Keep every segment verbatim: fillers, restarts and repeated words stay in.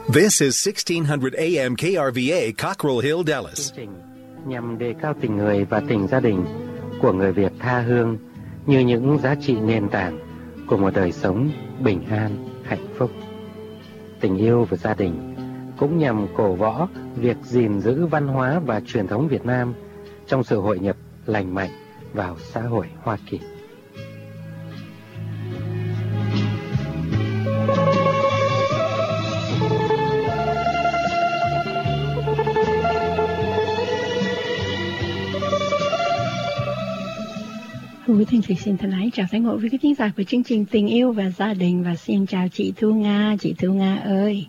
This is sixteen hundred A M K R V A, Cockrell Hill, Dallas. Chương trình nhằm đề cao tình người và tình gia đình của người Việt tha hương như những giá trị nền tảng của một đời sống bình an, hạnh phúc. Tình yêu và gia đình cũng nhằm cổ võ việc gìn giữ văn hóa và truyền thống Việt Nam trong sự hội nhập lành mạnh vào xã hội Hoa Kỳ. Quý Thanh Thủy xin thân ái chào tái ngộ với các thính giả của chương trình Tình Yêu và Gia Đình, và xin chào chị Thu Nga. Chị Thu Nga ơi.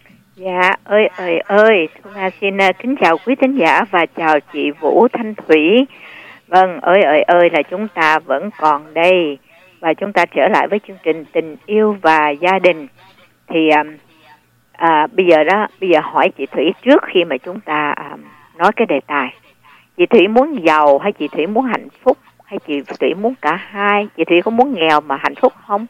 Dạ, ơi ơi ơi, Thu Nga xin uh, kính chào quý thính giả và chào chị Vũ Thanh Thủy. Vâng, ơi ơi ơi là chúng ta vẫn còn đây và chúng ta trở lại với chương trình Tình Yêu và Gia Đình. Thì uh, uh, bây giờ đó, bây giờ hỏi chị Thủy trước khi mà chúng ta uh, nói cái đề tài. Chị Thủy muốn giàu hay chị Thủy muốn hạnh phúc? Hay chị Thủy muốn cả hai? Chị Thủy có muốn nghèo mà hạnh phúc không?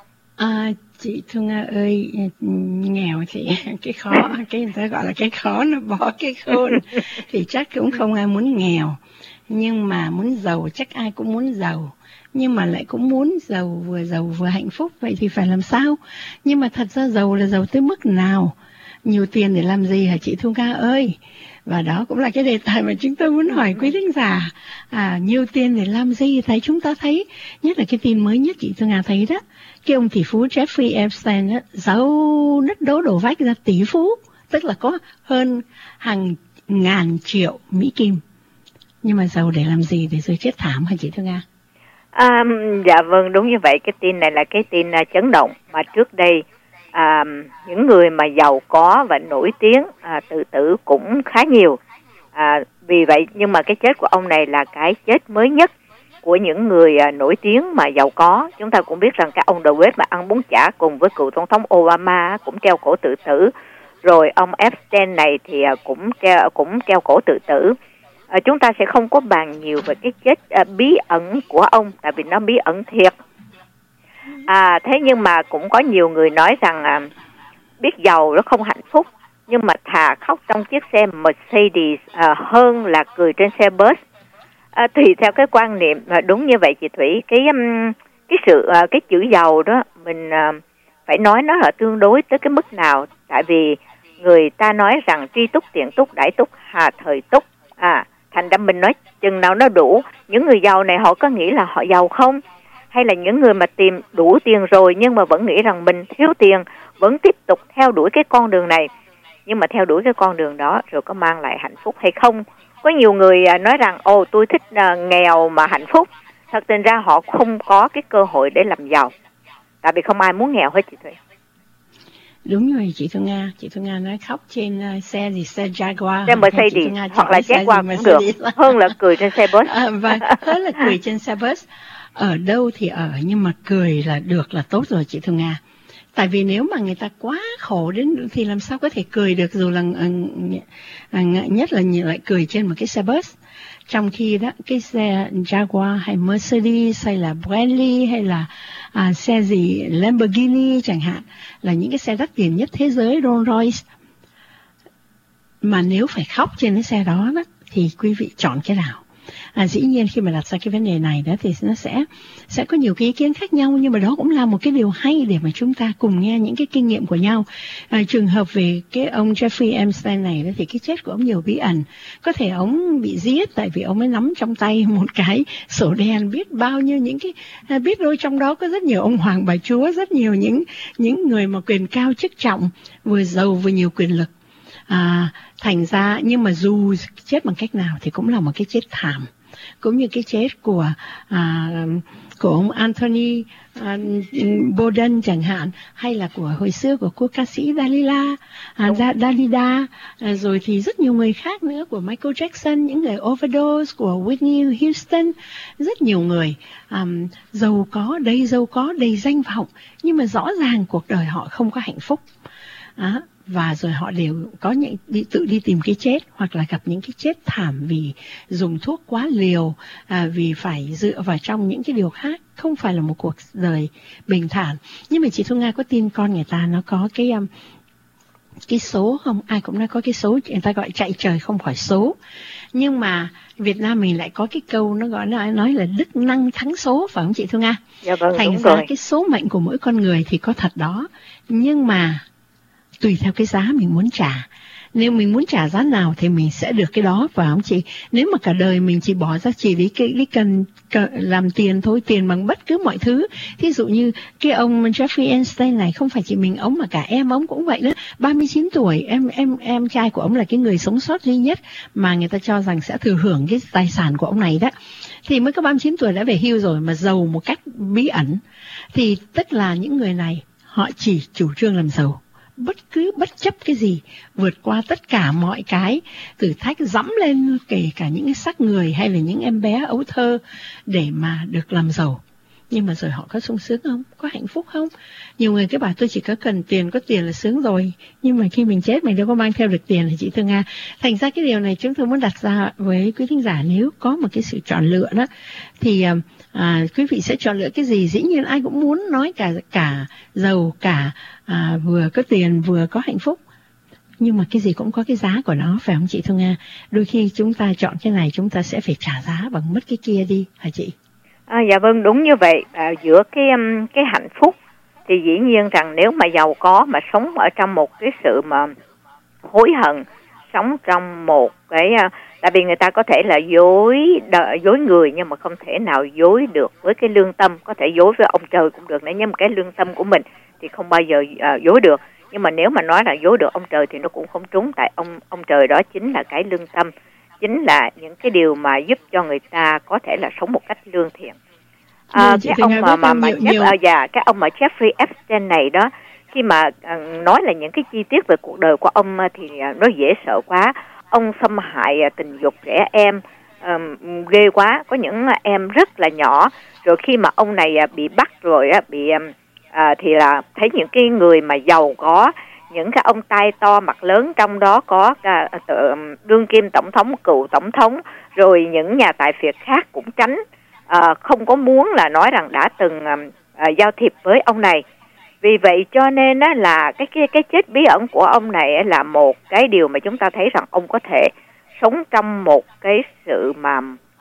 À, chị Thu Nga ơi, nghèo thì cái khó, cái người ta gọi là cái khó nó bỏ cái khôn. Thì chắc cũng không ai muốn nghèo. Nhưng mà muốn giàu, chắc ai cũng muốn giàu. Nhưng mà lại cũng muốn giàu, vừa giàu vừa hạnh phúc. Vậy thì phải làm sao? Nhưng mà thật ra giàu là giàu tới mức nào? Nhiều tiền để làm gì hả chị Thu Nga ơi? Và đó cũng là cái đề tài mà chúng tôi muốn hỏi quý thính giả. À, nhiều tiền để làm gì? Thấy chúng ta thấy, nhất là cái tin mới nhất chị Thu Nga thấy đó, cái ông tỷ phú Jeffrey Epstein đó, giàu đất đố đổ vách ra tỷ phú, tức là có hơn hàng ngàn triệu Mỹ Kim. Nhưng mà giàu để làm gì? Để rồi chết thảm hả chị Thu Nga? À, dạ vâng, đúng như vậy. Cái tin này là cái tin uh, chấn động mà trước đây À, những người mà giàu có và nổi tiếng à, tự tử cũng khá nhiều. À, vì vậy nhưng mà cái chết của ông này là cái chết mới nhất của những người à, nổi tiếng mà giàu có. Chúng ta cũng biết rằng cái ông đầu bếp mà ăn bún chả cùng với cựu tổng thống Obama cũng treo cổ tự tử. Rồi ông Epstein này thì à, cũng treo cũng treo cổ tự tử. À, chúng ta sẽ không có bàn nhiều về cái chết à, bí ẩn của ông, tại vì nó bí ẩn thiệt. À, thế nhưng mà cũng có nhiều người nói rằng à, biết giàu nó không hạnh phúc, nhưng mà thà khóc trong chiếc xe Mercedes à, hơn là cười trên xe bus. À, tùy theo cái quan niệm. À, đúng như vậy chị Thủy. Cái um, cái sự à, cái chữ giàu đó mình à, phải nói nó là tương đối tới cái mức nào. Tại vì người ta nói rằng tri túc tiện túc đãi túc hà thời túc. À, thành ra mình nói chừng nào nó đủ. Những người giàu này họ có nghĩ là họ giàu không? Hay là những người mà tìm đủ tiền rồi nhưng mà vẫn nghĩ rằng mình thiếu tiền, vẫn tiếp tục theo đuổi cái con đường này. Nhưng mà theo đuổi cái con đường đó rồi có mang lại hạnh phúc hay không? Có nhiều người nói rằng, ồ tôi thích nghèo mà hạnh phúc. Thật tình ra họ không có cái cơ hội để làm giàu. Tại vì không ai muốn nghèo hết chị Thủy. Đúng rồi chị Thu Nga. Chị Thu Nga nói khóc trên uh, xe gì, xe Jaguar. Xe Mercedes hoặc là Jaguar cũng được. Hơn là cười trên xe bus. À, và hơn là cười trên xe bus. Ở đâu thì ở, nhưng mà cười là được là tốt rồi chị Thu Nga. Tại vì nếu mà người ta quá khổ đến thì làm sao có thể cười được, dù là uh, nhất là lại cười trên một cái xe bus. Trong khi đó cái xe Jaguar hay Mercedes hay là Bentley hay là à, xe gì Lamborghini chẳng hạn, là những cái xe đắt tiền nhất thế giới, Rolls Royce. Mà nếu phải khóc trên cái xe đó, đó thì quý vị chọn cái nào? À, dĩ nhiên khi mà đặt ra cái vấn đề này đó thì nó sẽ sẽ có nhiều cái ý kiến khác nhau, nhưng mà đó cũng là một cái điều hay để mà chúng ta cùng nghe những cái kinh nghiệm của nhau. À, trường hợp về cái ông Jeffrey Epstein này đó thì cái chết của ông nhiều bí ẩn. Có thể ông bị giết tại vì ông ấy nắm trong tay một cái sổ đen biết bao nhiêu những cái à, biết đôi trong đó có rất nhiều ông hoàng bà chúa, rất nhiều những những người mà quyền cao chức trọng, vừa giàu vừa nhiều quyền lực. À, thành ra nhưng mà dù chết bằng cách nào thì cũng là một cái chết thảm, cũng như cái chết của à, của ông Anthony à, Bourdain chẳng hạn, hay là của hồi xưa của cô ca sĩ Dalila à, da, Dalida à, rồi thì rất nhiều người khác nữa, của Michael Jackson, những người overdose, của Whitney Houston, rất nhiều người à, giàu có đầy giàu có đầy danh vọng, nhưng mà rõ ràng cuộc đời họ không có hạnh phúc. À, và rồi họ đều có những đi, tự đi tìm cái chết, hoặc là gặp những cái chết thảm vì dùng thuốc quá liều, à, vì phải dựa vào trong những cái điều khác, không phải là một cuộc đời bình thản. Nhưng mà chị Thu Nga có tin con người ta nó có cái um, cái số không? Ai cũng nói có cái số, người ta gọi chạy trời không khỏi số. Nhưng mà Việt Nam mình lại có cái câu nó gọi là nói là đức năng thắng số, phải không chị Thu Nga? Dạ vâng, thành đúng ra rồi. cái số mệnh của mỗi con người thì có thật đó, nhưng mà tùy theo cái giá mình muốn trả. Nếu mình muốn trả giá nào thì mình sẽ được cái đó, phải không chị? Nếu mà cả đời mình chỉ bỏ ra chỉ để cái, cái cần, cần làm tiền thôi, tiền bằng bất cứ mọi thứ. Thí dụ như cái ông Jeffrey Einstein này, không phải chỉ mình ông mà cả em ông cũng vậy đó. ba mươi chín tuổi, em em em trai của ông là cái người sống sót duy nhất mà người ta cho rằng sẽ thừa hưởng cái tài sản của ông này đó. Thì mới có ba mươi chín tuổi đã về hưu rồi mà giàu một cách bí ẩn. Thì tức là những người này họ chỉ chủ trương làm giàu, bất cứ bất chấp cái gì, vượt qua tất cả mọi cái thử thách, dẫm lên kể cả những cái xác người hay là những em bé ấu thơ để mà được làm giàu. Nhưng mà rồi họ có sung sướng không? Có hạnh phúc không? Nhiều người cứ bảo tôi chỉ có cần tiền, có tiền là sướng rồi. Nhưng mà khi mình chết mình đâu có mang theo được tiền, thì chị Thư Nga. Thành ra cái điều này chúng tôi muốn đặt ra với quý thính giả, nếu có một cái sự chọn lựa đó, thì à, quý vị sẽ chọn lựa cái gì? Dĩ nhiên ai cũng muốn nói cả cả giàu, cả à, vừa có tiền vừa có hạnh phúc. Nhưng mà cái gì cũng có cái giá của nó, phải không chị Thu Nga? Đôi khi chúng ta chọn cái này chúng ta sẽ phải trả giá bằng mất cái kia đi, hả chị? À, dạ vâng, đúng như vậy. À, giữa cái um, cái hạnh phúc thì dĩ nhiên rằng nếu mà giàu có mà sống ở trong một cái sự mà hối hận, sống trong một cái uh, tại vì người ta có thể là dối đợi, dối người nhưng mà không thể nào dối được với cái lương tâm. Có thể dối với ông trời cũng được, nhưng mà cái lương tâm của mình thì không bao giờ uh, dối được. Nhưng mà nếu mà nói là dối được ông trời thì nó cũng không trúng, tại ông ông trời đó chính là cái lương tâm, chính là những cái điều mà giúp cho người ta có thể là sống một cách lương thiện. À, cái ông mà mà mà nhiều, Jeff, à, dạ, cái ông mà Jeffrey Epstein này đó, khi mà à, nói là những cái chi tiết về cuộc đời của ông thì à, nó dễ sợ quá. Ông xâm hại à, tình dục trẻ em à, ghê quá, có những à, em rất là nhỏ. Rồi khi mà ông này à, bị bắt rồi à, bị à, thì là thấy những cái người mà giàu có, những cái ông tai to mặt lớn, trong đó có cả đương kim tổng thống, cựu tổng thống, rồi những nhà tài phiệt khác cũng tránh, à, không có muốn là nói rằng đã từng à, giao thiệp với ông này. Vì vậy cho nên á, là cái, cái cái chết bí ẩn của ông này là một cái điều mà chúng ta thấy rằng ông có thể sống trong một cái sự mà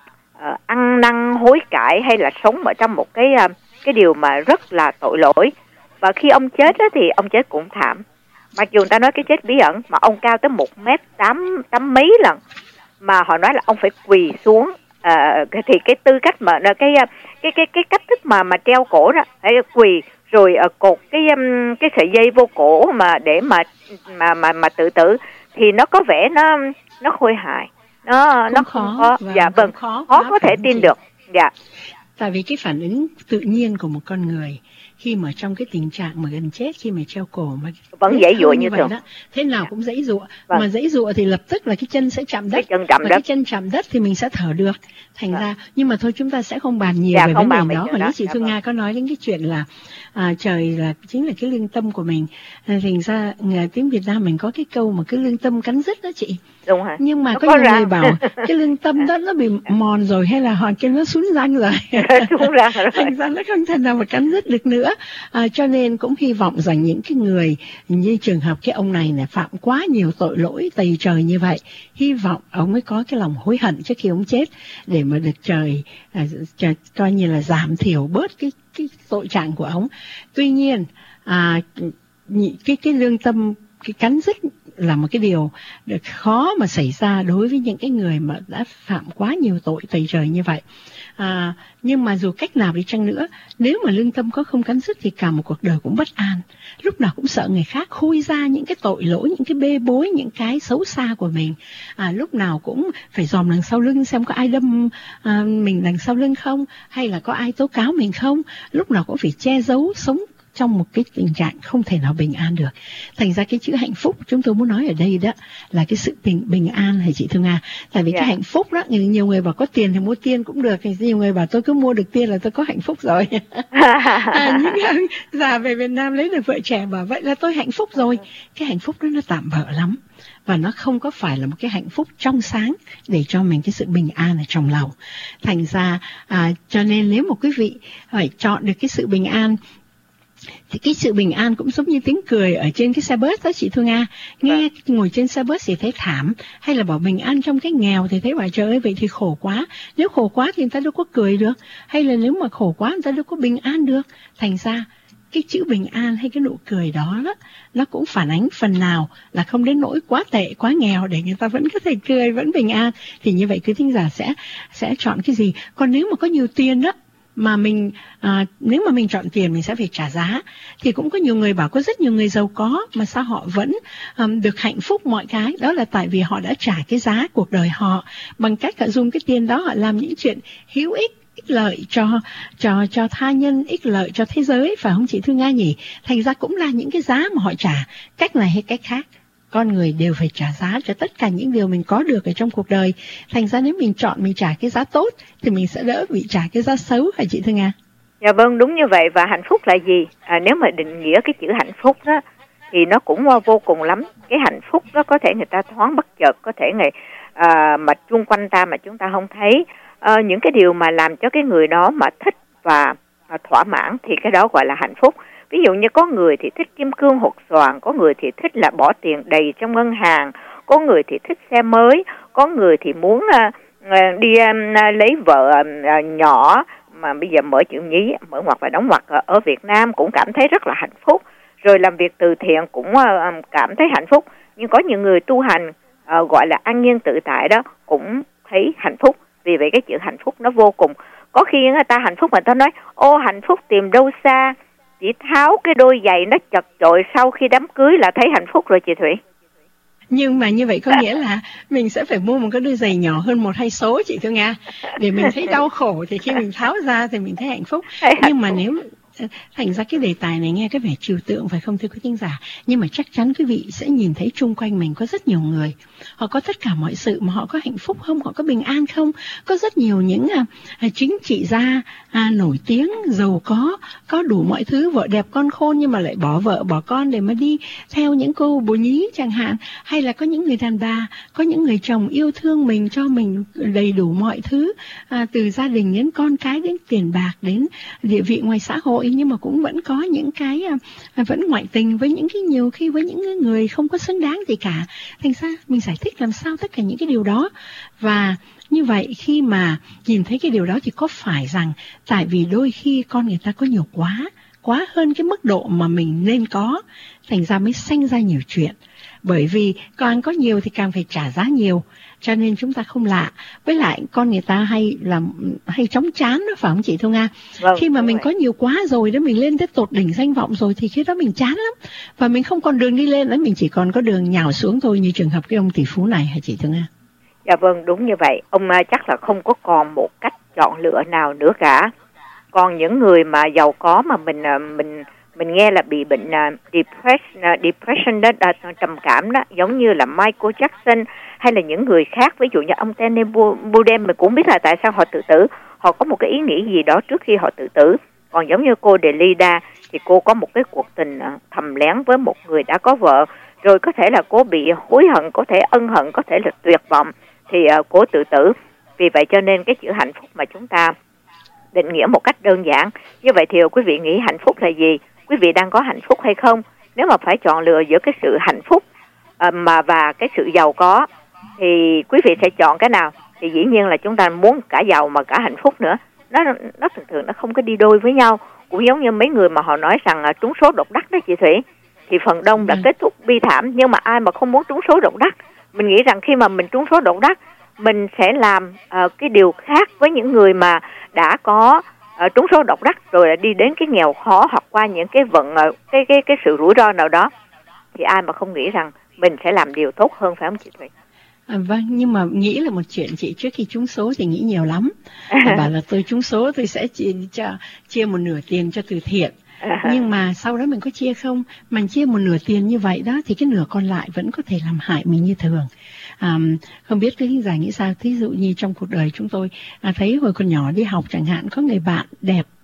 à, ăn năn hối cải, hay là sống ở trong một cái cái điều mà rất là tội lỗi. Và khi ông chết á, thì ông chết cũng thảm. Mặc dù người ta nói cái chết bí ẩn, mà ông cao tới một mét tám tám mấy lần, mà họ nói là ông phải quỳ xuống, à, thì cái tư cách mà cái cái cái cái cách thức mà mà treo cổ đó, phải quỳ rồi uh, cột cái um, cái sợi dây vô cổ mà để mà mà mà mà tự tử, thì nó có vẻ nó nó khôi hài, nó cũng nó không khó, có, dạ vâng, khó, khó có thể tin chị được, dạ. Tại vì cái phản ứng tự nhiên của một con người khi mà trong cái tình trạng mà gần chết, khi mà treo cổ mà vẫn giãy giụa như vậy thường đó, thế nào cũng giãy giụa, vâng. mà giãy giụa thì lập tức là cái chân sẽ chạm đất, cái chân chạm và đất. cái chân chạm đất thì mình sẽ thở được. Thành vâng. ra, nhưng mà thôi chúng ta sẽ không bàn nhiều dạ, về vấn đề đó. Hồi nãy chị dạ, Thu vâng. Nga có nói đến cái chuyện là à, trời là chính là cái lương tâm của mình. À, thành ra tiếng Việt Nam mình có cái câu mà cái lương tâm cắn rứt đó chị. Đúng hả? Nhưng mà nó có, có nhiều răng. người bảo cái lương tâm đó nó bị mòn rồi, hay là họ kêu nó sún răng rồi. Sún răng rồi. Thành ra nó không thể nào mà cắn rứt được nữa. À, cho nên cũng hy vọng rằng những cái người như trường hợp cái ông này này phạm quá nhiều tội lỗi tày trời như vậy, hy vọng ông mới có cái lòng hối hận trước khi ông chết, để mà được trời, à, trời coi như là giảm thiểu bớt cái cái tội trạng của ông. Tuy nhiên à, cái cái lương tâm cái cắn rứt là một cái điều được khó mà xảy ra đối với những cái người mà đã phạm quá nhiều tội tày trời như vậy. À, nhưng mà dù cách nào đi chăng nữa, nếu mà lương tâm có không cắn rứt thì cả một cuộc đời cũng bất an, lúc nào cũng sợ người khác khui ra những cái tội lỗi, những cái bê bối, những cái xấu xa của mình. À, lúc nào cũng phải dòm đằng sau lưng xem có ai đâm à, mình đằng sau lưng không, hay là có ai tố cáo mình không. Lúc nào cũng phải che giấu, sống trong một cái tình trạng không thể nào bình an được. Thành ra cái chữ hạnh phúc chúng tôi muốn nói ở đây đó là cái sự bình, bình an, hả chị Thu Nga? Tại vì yeah. cái hạnh phúc đó, nhiều người bảo có tiền thì mua tiền cũng được, thì nhiều người bảo tôi cứ mua được tiền là tôi có hạnh phúc rồi. À, những người già về Việt Nam lấy được vợ trẻ bảo vậy là tôi hạnh phúc rồi. Cái hạnh phúc đó nó tạm bợ lắm, và nó không có phải là một cái hạnh phúc trong sáng để cho mình cái sự bình an ở trong lòng. Thành ra à, cho nên nếu một quý vị phải chọn được cái sự bình an Thì cái sự bình an cũng giống như tiếng cười ở trên cái xe bus đó chị Thu Nga. Nghe ngồi trên xe bus thì thấy thảm, hay là bảo bình an trong cái nghèo thì thấy bảo trời ơi vậy thì khổ quá. Nếu khổ quá thì người ta đâu có cười được, hay là nếu mà khổ quá người ta đâu có bình an được. Thành ra cái chữ bình an hay cái nụ cười đó, đó nó cũng phản ánh phần nào là không đến nỗi quá tệ, quá nghèo để người ta vẫn có thể cười, vẫn bình an. Thì như vậy quý thính giả sẽ sẽ chọn cái gì? Còn nếu mà có nhiều tiền đó mà mình à, nếu mà mình chọn tiền mình sẽ phải trả giá, thì cũng có nhiều người bảo có rất nhiều người giàu có mà sao họ vẫn um, được hạnh phúc mọi cái, đó là tại vì họ đã trả cái giá cuộc đời họ bằng cách họ dùng cái tiền đó họ làm những chuyện hữu ích, ích lợi cho cho cho tha nhân, ích lợi cho thế giới, phải không chị Thư Nga nhỉ? Thành ra cũng là những cái giá mà họ trả, cách này hay cách khác. Con người đều phải trả giá cho tất cả những điều mình có được ở trong cuộc đời. Thành ra nếu mình chọn mình trả cái giá tốt thì mình sẽ đỡ bị trả cái giá xấu, hả chị Thư Nga? Dạ vâng, đúng như vậy. Và hạnh phúc là gì? À, nếu mà định nghĩa cái chữ hạnh phúc đó thì nó cũng vô cùng lắm. Cái hạnh phúc đó có thể người ta thoáng bất chợt, có thể người à, mà chung quanh ta mà chúng ta không thấy. À, những cái điều mà làm cho cái người đó mà thích và, và thỏa mãn thì cái đó gọi là hạnh phúc. Ví dụ như có người thì thích kim cương hột xoàn, có người thì thích là bỏ tiền đầy trong ngân hàng, có người thì thích xe mới, có người thì muốn uh, đi uh, lấy vợ uh, nhỏ mà bây giờ mở chữ nhí, mở ngoặc và đóng ngoặc ở Việt Nam cũng cảm thấy rất là hạnh phúc. Rồi làm việc từ thiện cũng uh, cảm thấy hạnh phúc. Nhưng có những người tu hành uh, gọi là an nhiên tự tại đó cũng thấy hạnh phúc. Vì vậy cái chữ hạnh phúc nó vô cùng. Có khi người ta hạnh phúc mà ta nói ô hạnh phúc tìm đâu xa, chỉ tháo cái đôi giày nó chật chội sau khi đám cưới là thấy hạnh phúc rồi chị Thủy. Nhưng mà như vậy có nghĩa là mình sẽ phải mua một cái đôi giày nhỏ hơn một hai số chị Thư Nga, để mình thấy đau khổ thì khi mình tháo ra thì mình thấy hạnh phúc. Nhưng mà nếu thành ra cái đề tài này nghe cái vẻ trừu tượng phải không thưa quý thính giả, nhưng mà chắc chắn quý vị sẽ nhìn thấy chung quanh mình có rất nhiều người, họ có tất cả mọi sự mà họ có hạnh phúc không, họ có bình an không? Có rất nhiều những à, chính trị gia à, nổi tiếng, giàu có, có đủ mọi thứ, vợ đẹp con khôn nhưng mà lại bỏ vợ bỏ con để mà đi theo những cô bồ nhí chẳng hạn, hay là có những người đàn bà, có những người chồng yêu thương mình, cho mình đầy đủ mọi thứ, à, từ gia đình đến con cái đến tiền bạc đến địa vị ngoài xã hội, nhưng mà cũng vẫn có những cái à, vẫn ngoại tình với những cái nhiều khi với những người không có xứng đáng gì cả. Thành ra mình giải thích làm sao tất cả những cái điều đó. Và như vậy khi mà nhìn thấy cái điều đó thì có phải rằng tại vì đôi khi con người ta có nhiều quá, quá hơn cái mức độ mà mình nên có, thành ra mới sanh ra nhiều chuyện. Bởi vì càng có nhiều thì càng phải trả giá nhiều, cho nên chúng ta không lạ. Với lại con người ta hay làm hay chóng chán đó, phải không chị Thu Nga? Vâng, khi mà mình vậy. Có nhiều quá rồi đó, mình lên tới tột đỉnh danh vọng rồi thì khi đó mình chán lắm, và mình không còn đường đi lên nữa, mình chỉ còn có đường nhào xuống thôi, như trường hợp cái ông tỷ phú này hả chị Thu Nga? Dạ vâng, đúng như vậy. Ông chắc là không có còn một cách chọn lựa nào nữa cả. Còn những người mà giàu có mà mình mình mình nghe là bị bệnh uh, depression, uh, depression đó, uh, trầm cảm đó, giống như là Michael Jackson hay là những người khác, ví dụ như ông Tene Budem, mình cũng biết là tại sao họ tự tử, họ có một cái ý nghĩ gì đó trước khi họ tự tử. Còn giống như cô Delida thì cô có một cái cuộc tình uh, thầm lén với một người đã có vợ, rồi có thể là cô bị hối hận, có thể ân hận, có thể là tuyệt vọng thì uh, cô tự tử. Vì vậy cho nên cái chữ hạnh phúc mà chúng ta định nghĩa một cách đơn giản như vậy thì quý vị nghĩ hạnh phúc là gì? Quý vị đang có hạnh phúc hay không? Nếu mà phải chọn lựa giữa cái sự hạnh phúc uh, mà và cái sự giàu có thì quý vị sẽ chọn cái nào? Thì dĩ nhiên là chúng ta muốn cả giàu mà cả hạnh phúc nữa. Nó nó thường thường nó không có đi đôi với nhau. Cũng giống như mấy người mà họ nói rằng uh, trúng số độc đắc đó chị Thủy, thì phần đông đã kết thúc bi thảm. Nhưng mà ai mà không muốn trúng số độc đắc? Mình nghĩ rằng khi mà mình trúng số độc đắc, mình sẽ làm uh, cái điều khác với những người mà đã có uh, trúng số độc đắc rồi là đi đến cái nghèo khó hoặc qua những cái vận uh, cái cái cái sự rủi ro nào đó, thì ai mà không nghĩ rằng mình sẽ làm điều tốt hơn, phải không chị Thủy? À, vâng, nhưng mà nghĩ là một chuyện chị, trước khi trúng số thì nghĩ nhiều lắm. À, bảo là tôi trúng số tôi sẽ chia, cho, chia một nửa tiền cho từ thiện. À, nhưng mà sau đó mình có chia không? Mình chia một nửa tiền như vậy đó thì cái nửa còn lại vẫn có thể làm hại mình như thường. À, không biết cái giả nghĩ sao? Thí dụ như trong cuộc đời chúng tôi à, thấy hồi còn nhỏ đi học chẳng hạn, có người bạn đẹp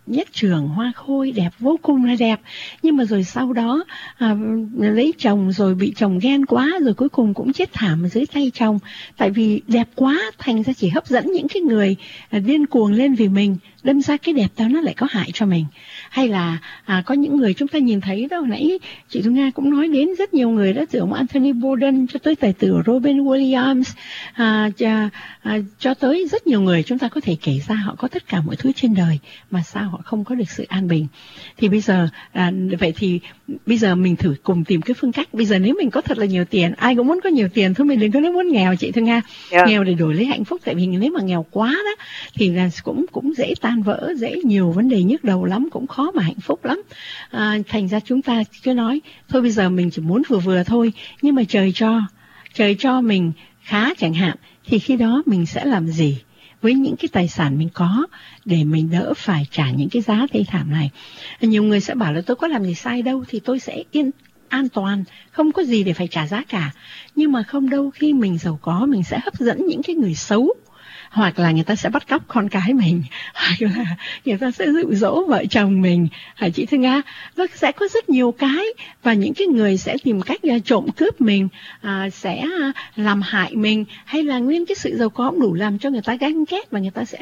nhất trường hoa khôi, đẹp vô cùng là đẹp, nhưng mà rồi sau đó à, lấy chồng rồi bị chồng ghen quá, rồi cuối cùng cũng chết thảm dưới tay chồng, tại vì đẹp quá thành ra chỉ hấp dẫn những cái người à, điên cuồng lên vì mình, đâm ra cái đẹp đó nó lại có hại cho mình. Hay là à, có những người chúng ta nhìn thấy đó, hồi nãy chị Thu Nga cũng nói đến rất nhiều người đó, từ ông Anthony Bourdain cho tới tài tử Robin Williams, à, cho, à, cho tới rất nhiều người chúng ta có thể kể ra họ có tất cả mọi thứ trên đời mà sao họ không có được sự an bình. Thì bây giờ à, vậy thì bây giờ mình thử cùng tìm cái phương cách. Bây giờ nếu mình có thật là nhiều tiền, ai cũng muốn có nhiều tiền thôi, mình đừng có nói muốn nghèo chị Thu Nga. Yeah. Nghèo để đổi lấy hạnh phúc, tại vì nếu mà nghèo quá đó thì là cũng cũng dễ tan vỡ, dễ nhiều vấn đề nhức đầu lắm, cũng khó mà hạnh phúc lắm. À, thành ra chúng ta cứ nói thôi bây giờ mình chỉ muốn vừa vừa thôi, nhưng mà trời cho trời cho mình khá chẳng hạn, thì khi đó mình sẽ làm gì với những cái tài sản mình có để mình đỡ phải trả những cái giá thê thảm này. Nhiều người sẽ bảo là tôi có làm gì sai đâu, thì tôi sẽ yên an toàn, không có gì để phải trả giá cả. Nhưng mà không đâu, khi mình giàu có mình sẽ hấp dẫn những cái người xấu, hoặc là người ta sẽ bắt cóc con cái mình, hoặc là người ta sẽ dụ dỗ vợ chồng mình, hả chị Thư Nga? Nó sẽ có rất nhiều cái, và những cái người sẽ tìm cách uh, trộm cướp mình, uh, sẽ uh, làm hại mình, hay là nguyên cái sự giàu có không đủ làm cho người ta ganh ghét, và người ta sẽ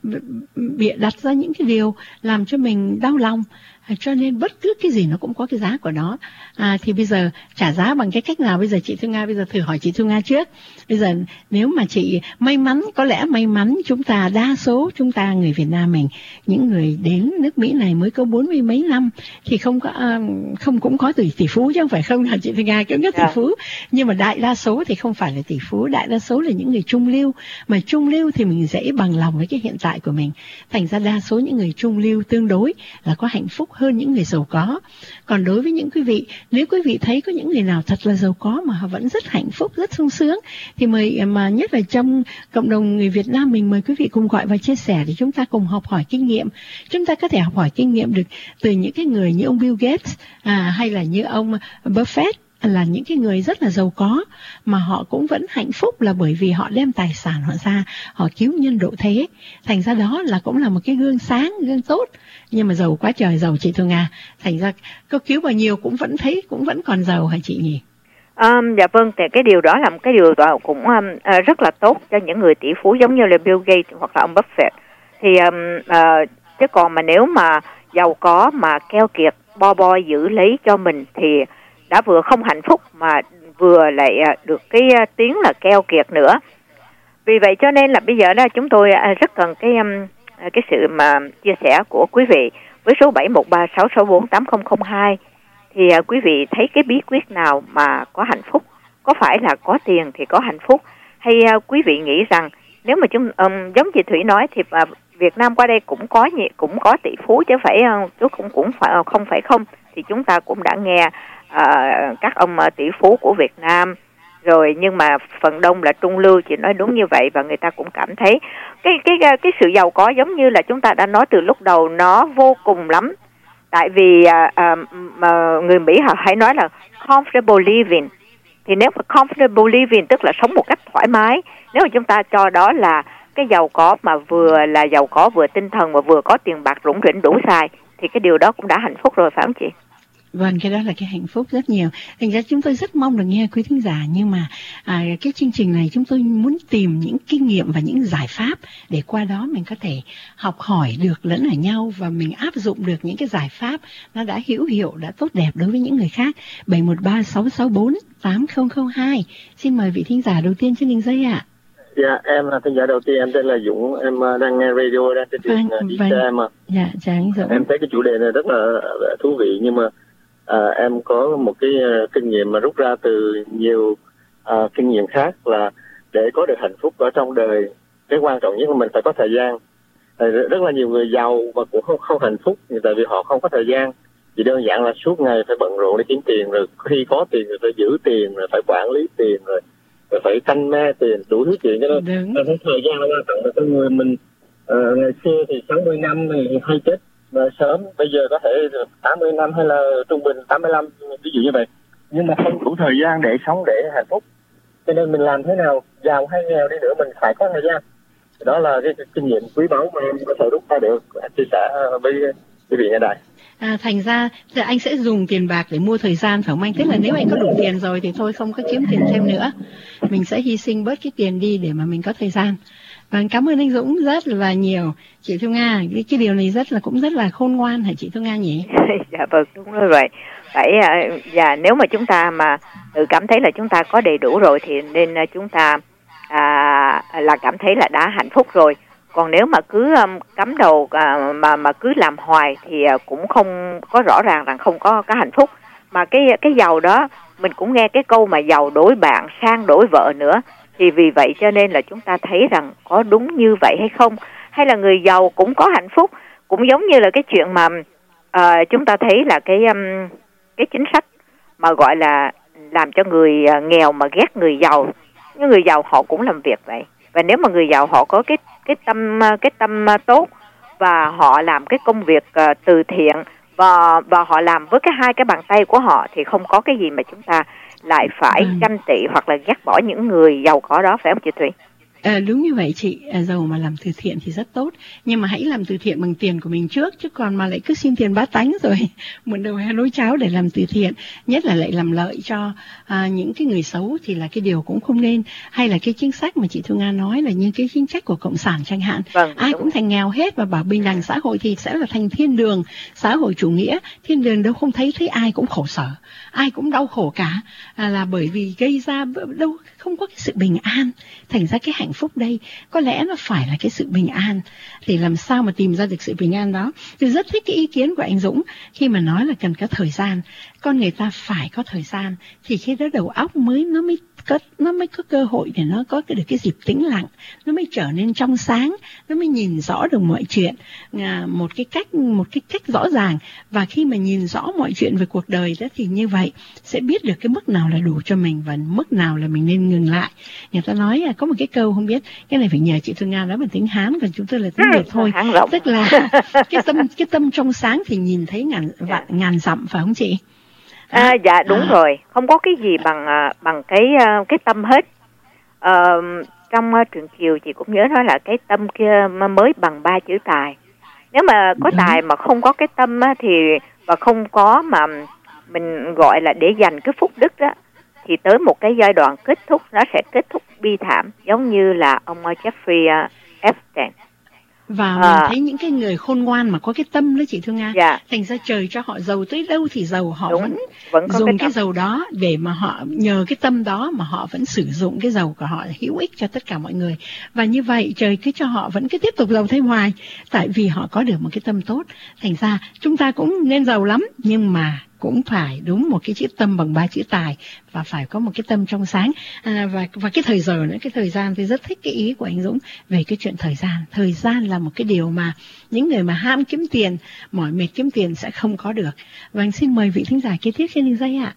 bịa đặt ra những cái điều làm cho mình đau lòng. Cho nên bất cứ cái gì nó cũng có cái giá của nó. À, thì bây giờ trả giá bằng cái cách nào? Bây giờ chị Thu Nga, bây giờ thử hỏi chị Thu Nga trước. Bây giờ nếu mà chị may mắn, có lẽ may mắn chúng ta, đa số chúng ta người Việt Nam mình, những người đến nước Mỹ này mới có bốn mươi mấy năm, thì không có uh, không cũng có tỷ tỷ phú chứ không phải không là chị Thu Nga cũng có tỷ phú. Nhưng mà đại đa số thì không phải là tỷ phú, đại đa số là những người trung lưu. Mà trung lưu thì mình dễ bằng lòng với cái hiện tại của mình. Thành ra đa số những người trung lưu tương đối là có hạnh phúc hơn những người giàu có. Còn đối với những quý vị, nếu quý vị thấy có những người nào thật là giàu có mà họ vẫn rất hạnh phúc, rất sung sướng, thì mời, mà nhất là trong cộng đồng người Việt Nam mình, mời quý vị cùng gọi và chia sẻ để chúng ta cùng học hỏi kinh nghiệm. Chúng ta có thể học hỏi kinh nghiệm được từ những cái người như ông Bill Gates, à, hay là như ông Buffett, là những cái người rất là giàu có mà họ cũng vẫn hạnh phúc, là bởi vì họ đem tài sản họ ra, họ cứu nhân độ thế. Thành ra đó là cũng là một cái gương sáng, gương tốt. Nhưng mà giàu quá trời giàu chị Thu Nga, thành ra có cứu bao nhiêu cũng vẫn thấy cũng vẫn còn giàu hả chị nhỉ? Um, dạ vâng, thì cái điều đó là một cái điều cũng um, uh, rất là tốt cho những người tỷ phú giống như là Bill Gates hoặc là ông Buffett. Thì um, uh, chứ còn mà nếu mà giàu có mà keo kiệt bo bo giữ lấy cho mình thì đã vừa không hạnh phúc mà vừa lại được cái tiếng là keo kiệt nữa. Vì vậy cho nên là bây giờ đó chúng tôi rất cần cái cái sự mà chia sẻ của quý vị với số bảy một ba sáu sáu bốn tám không không hai. Thì quý vị thấy cái bí quyết nào mà có hạnh phúc? Có phải là có tiền thì có hạnh phúc, hay quý vị nghĩ rằng nếu mà chúng um, giống chị Thủy nói thì uh, Việt Nam qua đây cũng có cũng có tỷ phú chứ phải uh, cũng cũng phải không phải không, thì chúng ta cũng đã nghe uh, các ông uh, tỷ phú của Việt Nam rồi, nhưng mà phần đông là trung lưu, chị nói đúng như vậy, và người ta cũng cảm thấy cái cái cái sự giàu có giống như là chúng ta đã nói từ lúc đầu, nó vô cùng lắm. Tại vì uh, uh, người Mỹ họ hay nói là comfortable living. Thì nếu mà comfortable living tức là sống một cách thoải mái, nếu mà chúng ta cho đó là cái giàu có mà vừa là giàu có vừa tinh thần và vừa có tiền bạc rủng rỉnh đủ xài, thì cái điều đó cũng đã hạnh phúc rồi, phải không chị? Vâng, cái đó là cái hạnh phúc rất nhiều. Thành ra chúng tôi rất mong được nghe quý thính giả, nhưng mà à, cái chương trình này chúng tôi muốn tìm những kinh nghiệm và những giải pháp để qua đó mình có thể học hỏi được lẫn ở nhau, và mình áp dụng được những cái giải pháp nó đã hữu hiệu, đã tốt đẹp đối với những người khác. bảy một ba sáu sáu bốn tám không không hai. Xin mời vị thính giả đầu tiên trên đường dây ạ. Dạ, em là thính giả đầu tiên, em tên là Dũng, em đang nghe radio đang trên đường đi xe em ạ. Dạ, chào anh Dũng. Em thấy cái chủ đề này rất là thú vị, nhưng mà à, em có một cái uh, kinh nghiệm mà rút ra từ nhiều uh, kinh nghiệm khác, là để có được hạnh phúc ở trong đời, cái quan trọng nhất là mình phải có thời gian. Tại rất là nhiều người giàu mà cũng không không hạnh phúc, tại vì họ không có thời gian. Chỉ đơn giản là suốt ngày phải bận rộn để kiếm tiền, rồi khi có tiền rồi phải giữ tiền, rồi phải quản lý tiền, rồi rồi phải canh me tiền, đủ thứ chuyện. Cho nên là thời gian là quan trọng. Là con người mình uh, ngày xưa thì sáu mươi năm thì hay chết mà sớm, bây giờ có thể tám mươi năm hay là trung bình tám mươi lăm, ví dụ như vậy, nhưng mà không đủ thời gian để sống, để hạnh phúc. Cho nên mình làm thế nào, giàu hay nghèo đi nữa, mình phải có thời gian. Đó là cái, cái kinh nghiệm quý báu mà em có thể rút ra được chia sẻ với quý vị nghe đài. À, thành ra thì anh sẽ dùng tiền bạc để mua thời gian phải không anh? Tức là nếu anh có đủ tiền rồi thì thôi không có kiếm tiền thêm nữa, mình sẽ hy sinh bớt cái tiền đi để mà mình có thời gian. Và cảm ơn anh Dũng rất là nhiều. Chị Thu Nga, cái, cái điều này rất là cũng rất là khôn ngoan hả chị Thu Nga nhỉ? Dạ vâng, đúng rồi vậy. Phải và nếu mà chúng ta mà tự cảm thấy là chúng ta có đầy đủ rồi thì nên chúng ta à, là cảm thấy là đã hạnh phúc rồi. Còn nếu mà cứ um, cắm đầu à, mà mà cứ làm hoài thì uh, cũng không có rõ ràng rằng không có cái hạnh phúc. Mà cái cái giàu đó mình cũng nghe cái câu mà giàu đổi bạn, sang đổi vợ nữa. Thì vì vậy cho nên là chúng ta thấy rằng có đúng như vậy hay không? Hay là người giàu cũng có hạnh phúc? Cũng giống như là cái chuyện mà uh, chúng ta thấy là cái um, cái chính sách mà gọi là làm cho người uh, nghèo mà ghét người giàu. Nhưng người giàu họ cũng làm việc vậy. Và nếu mà người giàu họ có cái cái tâm cái tâm tốt và họ làm cái công việc uh, từ thiện và và họ làm với cái hai cái bàn tay của họ thì không có cái gì mà chúng ta lại phải ừ. tranh tị hoặc là ghét bỏ những người giàu có đó, phải không chị Thủy? À, đúng như vậy chị, à, giàu mà làm từ thiện thì rất tốt, nhưng mà hãy làm từ thiện bằng tiền của mình trước, chứ còn mà lại cứ xin tiền bá tánh rồi một đầu hai nồi cháo để làm từ thiện, nhất là lại làm lợi cho à, những cái người xấu thì là cái điều cũng không nên. Hay là cái chính sách mà chị Thu Nga nói là như cái chính sách của Cộng sản chẳng hạn, vâng, ai cũng thành nghèo hết và bảo bình đẳng xã hội thì sẽ là thành thiên đường xã hội chủ nghĩa. Thiên đường đâu không thấy thấy ai cũng khổ sở, ai cũng đau khổ cả, à, là bởi vì gây ra đâu không có cái sự bình an. Thành ra cái hạnh phúc đây có lẽ nó phải là cái sự bình an. Thì làm sao mà tìm ra được sự bình an đó? Tôi rất thích cái ý kiến của anh Dũng khi mà nói là cần có thời gian. Con người ta phải có thời gian thì khi đó đầu óc mới nó mới có nó mới có cơ hội để nó có được cái dịp tĩnh lặng, nó mới trở nên trong sáng, nó mới nhìn rõ được mọi chuyện à, một cái cách một cái cách rõ ràng. Và khi mà nhìn rõ mọi chuyện về cuộc đời đó thì như vậy sẽ biết được cái mức nào là đủ cho mình và mức nào là mình nên ngừng lại. Người ta nói là có một cái câu không biết, cái này phải nhờ chị Thu Nga nói bằng tiếng Hán, còn chúng tôi là tiếng Việt thôi. Tức là cái tâm cái tâm trong sáng thì nhìn thấy ngàn vạn ngàn dặm, phải không chị? À, dạ đúng à. Rồi, không có cái gì bằng bằng cái cái tâm hết. À, trong truyện Kiều chị cũng nhớ nói là cái tâm kia mới bằng ba chữ tài. Nếu mà có tài mà không có cái tâm thì và không có mà mình gọi là để dành cái phúc đức đó, thì tới một cái giai đoạn kết thúc nó sẽ kết thúc bi thảm, giống như là ông Jeffrey Epstein. Và à, mình thấy những cái người khôn ngoan mà có cái tâm đó chị Thương Nga, dạ. Thành ra trời cho họ giàu tới đâu thì giàu, họ Đúng, vẫn, vẫn dùng cái, cái giàu đó để mà họ nhờ cái tâm đó mà họ vẫn sử dụng cái giàu của họ hữu ích cho tất cả mọi người. Và như vậy trời cứ cho họ vẫn cứ tiếp tục giàu thêm hoài, tại vì họ có được một cái tâm tốt. Thành ra chúng ta cũng nên giàu lắm, nhưng mà cũng phải đúng một cái chữ tâm bằng ba chữ tài, và phải có một cái tâm trong sáng. À, và và cái thời giờ nữa, cái thời gian, tôi rất thích cái ý của anh Dũng về cái chuyện thời gian. Thời gian là một cái điều mà những người mà ham kiếm tiền, mỏi mệt kiếm tiền sẽ không có được. Và xin mời vị thính giả kế tiếp trên đường dây ạ.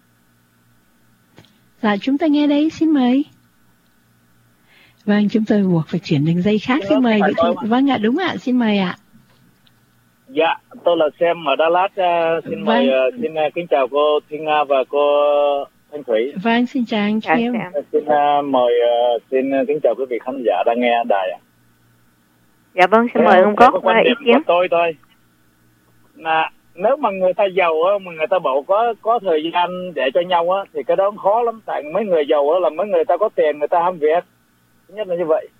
Dạ, chúng ta nghe đây, xin mời. Vâng, chúng tôi buộc phải chuyển đường dây khác. Xin mời vị thính... Vâng ạ, đúng ạ, xin mời ạ. Dạ, tôi là Sam ở Đà Lạt. Uh, xin vâng. mời, uh, xin uh, kính chào cô Thiên Nga và cô Thanh Thủy. Vâng, xin chào anh Sam. Uh, xin uh, mời, uh, xin uh, kính chào quý vị khán giả đang nghe đài ạ. Dạ vâng, xin mời ông có quan điểm của tôi thôi. Là nếu mà người ta giàu á, mà người ta bảo có có thời gian để cho nhau á, thì cái đó khó lắm. Tại mấy người giàu á là mấy người ta có tiền, người ta ham việc. Thứ nhất là như vậy.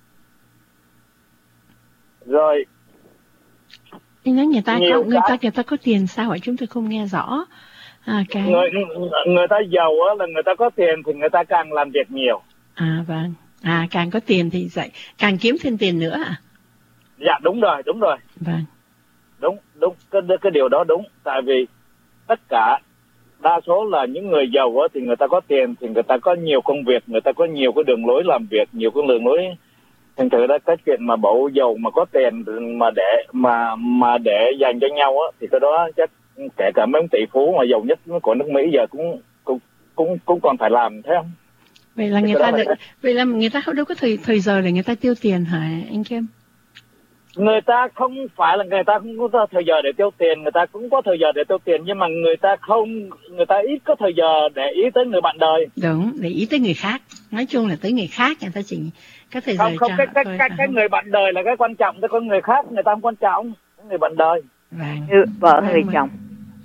Rồi. Anh nói người ta có, người ta người ta có tiền sao vậy? Chúng tôi không nghe rõ. À, cái... người, người ta giàu á là người ta có tiền thì người ta càng làm việc nhiều. À vâng. À càng có tiền thì vậy càng kiếm thêm tiền nữa à? Dạ đúng rồi, đúng rồi. Vâng. Đúng, đúng, cái, cái điều đó đúng. Tại vì tất cả đa số là những người giàu á thì người ta có tiền thì người ta có nhiều công việc, người ta có nhiều cái đường lối làm việc, nhiều cái đường lối. Thành thử đó cái chuyện mà bảo giàu mà có tiền mà để mà mà để dành cho nhau á thì cái đó chắc kể cả mấy ông tỷ phú mà giàu nhất của nước Mỹ giờ cũng cũng cũng cũng còn phải làm, thấy không? Vậy là thì người ta được, vậy là người ta đâu có thời thời giờ để người ta tiêu tiền hả anh Kim? người ta không phải là người ta không có thời giờ để tiêu tiền, người ta cũng có thời giờ để tiêu tiền, nhưng mà người ta không, người ta ít có thời giờ để ý tới người bạn đời. Đúng, để ý tới người khác. Nói chung là tới người khác người ta chỉ có thời không, giờ không, cho cái, cái, thôi, cái, cái người bạn đời là cái quan trọng, cái con người khác người ta không quan trọng, cái người bạn đời. Vâng. Như vợ Vâng, người vâng. chồng.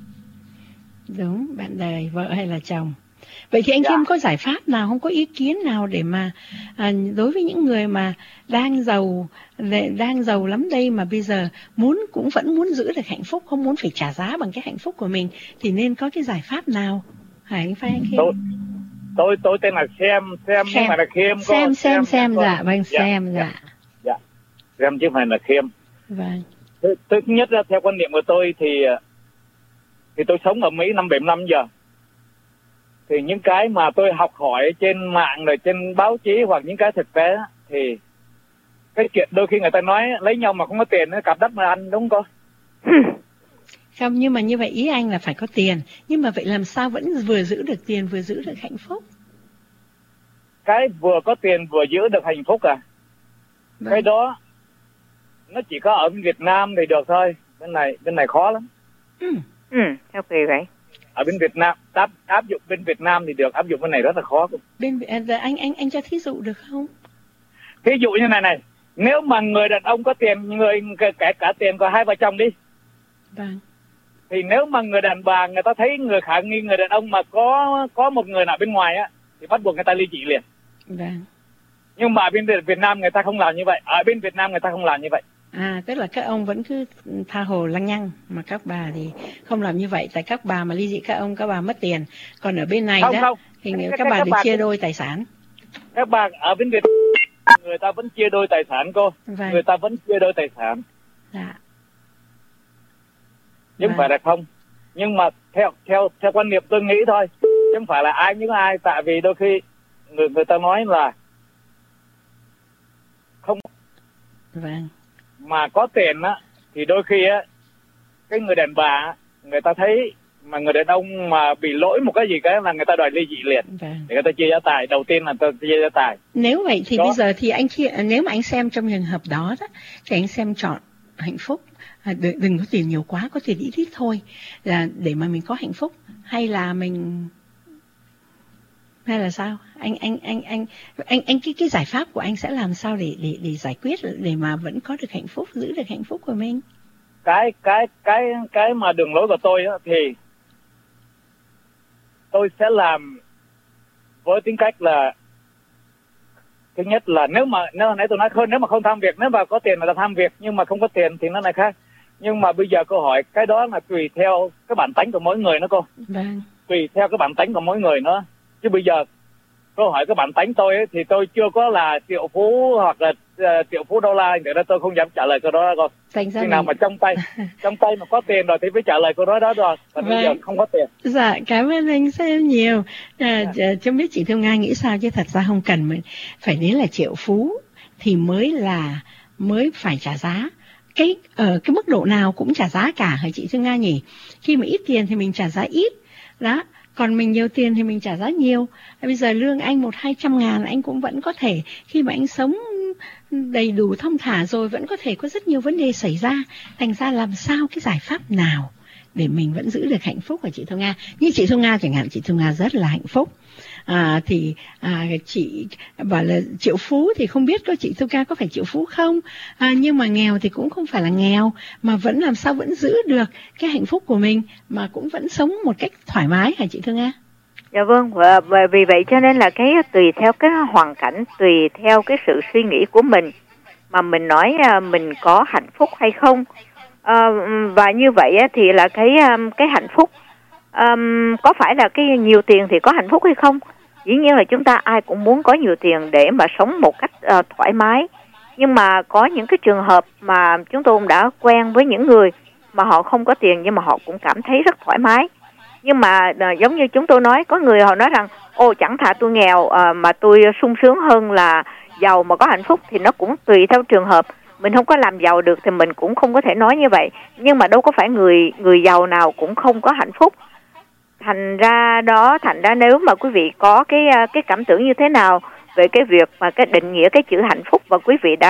Đúng, bạn đời, vợ hay là chồng. Vậy thì anh Dạ. Khiêm có giải pháp nào, không có ý kiến nào để mà à, đối với những người mà đang giàu đang giàu lắm đây mà bây giờ muốn cũng vẫn muốn giữ được hạnh phúc, không muốn phải trả giá bằng cái hạnh phúc của mình, thì nên có cái giải pháp nào? Hả anh phải anh Khiêm? Tôi tôi tôi tên là Xem, Xem nhưng mà là Khiêm. Có, Xem xem xem có, dạ vâng dạ, xem dạ. dạ. Dạ. Xem chứ không phải là Khiêm. Vâng. Thứ, thứ nhất là theo quan niệm của tôi thì thì tôi sống ở Mỹ năm bảy năm giờ. Thì những cái mà tôi học hỏi trên mạng rồi trên báo chí hoặc những cái thực tế thì cái chuyện đôi khi người ta nói lấy nhau mà không có tiền nó cặp đất mà ăn, đúng không cô? Không, nhưng mà như vậy ý anh là phải có tiền, nhưng mà vậy làm sao vẫn vừa giữ được tiền vừa giữ được hạnh phúc? Cái vừa có tiền vừa giữ được hạnh phúc à? Vâng. Cái đó nó chỉ có ở Việt Nam thì được thôi, bên này bên này khó lắm. Ừ, ừ theo kỳ vậy. Ở bên Việt Nam áp áp dụng bên Việt Nam thì được, áp dụng bên này rất là khó. Bên anh anh anh cho thí dụ được không? Thí dụ như này này, nếu mà người đàn ông có tiền, người kể cả tiền của hai vợ chồng đi. Vâng. Thì nếu mà người đàn bà người ta thấy người khả nghi người đàn ông mà có có một người nào bên ngoài á thì bắt buộc người ta ly dị liền. Vâng. Nhưng mà ở bên Việt Nam người ta không làm như vậy. Ở bên Việt Nam người ta không làm như vậy. À, tức là các ông vẫn cứ tha hồ lăng nhăng, mà các bà thì không làm như vậy. Tại các bà mà ly dị các ông, các bà mất tiền. Còn ở bên này không, đó không. thì các, các, các bà bà được bà chia cũng... đôi tài sản. Các bà ở bên Việt người ta vẫn chia đôi tài sản cô. Vâng. Người ta vẫn chia đôi tài sản. Dạ. Chứ không phải là không. Nhưng mà theo theo theo quan niệm tôi nghĩ thôi, chứ không phải là ai những ai. Tại vì đôi khi người người ta nói là không. Vâng. Mà có tiền á thì đôi khi á cái người đàn bà người ta thấy mà người đàn ông mà bị lỗi một cái gì cái là người ta đòi ly dị liền. Vâng. Để người ta chia gia tài, đầu tiên là người ta chia gia tài. Nếu vậy thì đó. Bây giờ thì anh chia, nếu mà anh xem trong trường hợp đó, đó thì anh xem chọn hạnh phúc, à, đừng, đừng có tiền nhiều quá, có tiền ít ít thôi, là để mà mình có hạnh phúc, hay là mình hay là sao? Anh anh anh anh anh anh cái cái giải pháp của anh sẽ làm sao để để để giải quyết, để mà vẫn có được hạnh phúc, giữ được hạnh phúc của mình? Cái cái cái cái mà đường lối của tôi á thì tôi sẽ làm với tính cách là thứ nhất là nếu mà nếu nãy tôi nói hơn, nếu mà không tham việc, nếu mà có tiền mà ta tham việc, nhưng mà không có tiền thì nó là khác. Nhưng mà bây giờ câu hỏi cái đó là tùy theo cái bản tánh của mỗi người nữa cô. Vâng. Tùy theo cái bản tánh của mỗi người nữa. Chứ bây giờ câu hỏi cái bản tánh tôi ấy, thì tôi chưa có là triệu phú hoặc là uh, triệu phú đô la, để đó tôi không dám trả lời câu đó đâu. Khi nào mình... mà trong tay trong tay mà có tiền rồi thì phải trả lời câu đó đó rồi. Còn vâng. Bây giờ không có tiền. Dạ, cảm ơn anh Xem nhiều. À, dạ. Chứ biết chị Thương Nga nghĩ sao, chứ thật ra không cần mình phải đến là triệu phú thì mới là mới phải trả giá. Cái ở cái mức độ nào cũng trả giá cả hả chị Thương Nga nhỉ? Khi mà ít tiền thì mình trả giá ít đó, còn mình nhiều tiền thì mình trả giá nhiều. Bây giờ lương anh một hai trăm ngàn anh cũng vẫn có thể, khi mà anh sống đầy đủ thong thả rồi, vẫn có thể có rất nhiều vấn đề xảy ra. Thành ra làm sao cái giải pháp nào để mình vẫn giữ được hạnh phúc hả chị Thương Nga? Như chị Thương Nga chẳng hạn, chị Thương Nga rất là hạnh phúc. À, thì à, chị bảo là triệu phú thì không biết có chị Thương Nga có phải triệu phú không, à, nhưng mà nghèo thì cũng không phải là nghèo, mà vẫn làm sao vẫn giữ được cái hạnh phúc của mình mà cũng vẫn sống một cách thoải mái hả chị Thương Nga? Dạ vâng, và, và vì vậy cho nên là cái tùy theo cái hoàn cảnh, tùy theo cái sự suy nghĩ của mình mà mình nói mình có hạnh phúc hay không. À, và như vậy thì là cái cái hạnh phúc um, có phải là cái nhiều tiền thì có hạnh phúc hay không? Dĩ nhiên là chúng ta ai cũng muốn có nhiều tiền để mà sống một cách uh, thoải mái. Nhưng mà có những cái trường hợp mà chúng tôi cũng đã quen với những người mà họ không có tiền nhưng mà họ cũng cảm thấy rất thoải mái. Nhưng mà uh, giống như chúng tôi nói, có người họ nói rằng ô chẳng thà tôi nghèo uh, mà tôi sung sướng hơn là giàu mà có hạnh phúc, thì nó cũng tùy theo trường hợp. Mình không có làm giàu được thì mình cũng không có thể nói như vậy. Nhưng mà đâu có phải người người giàu nào cũng không có hạnh phúc. Thành ra đó, thành ra nếu mà quý vị có cái cái cảm tưởng như thế nào về cái việc mà cái định nghĩa cái chữ hạnh phúc, và quý vị đã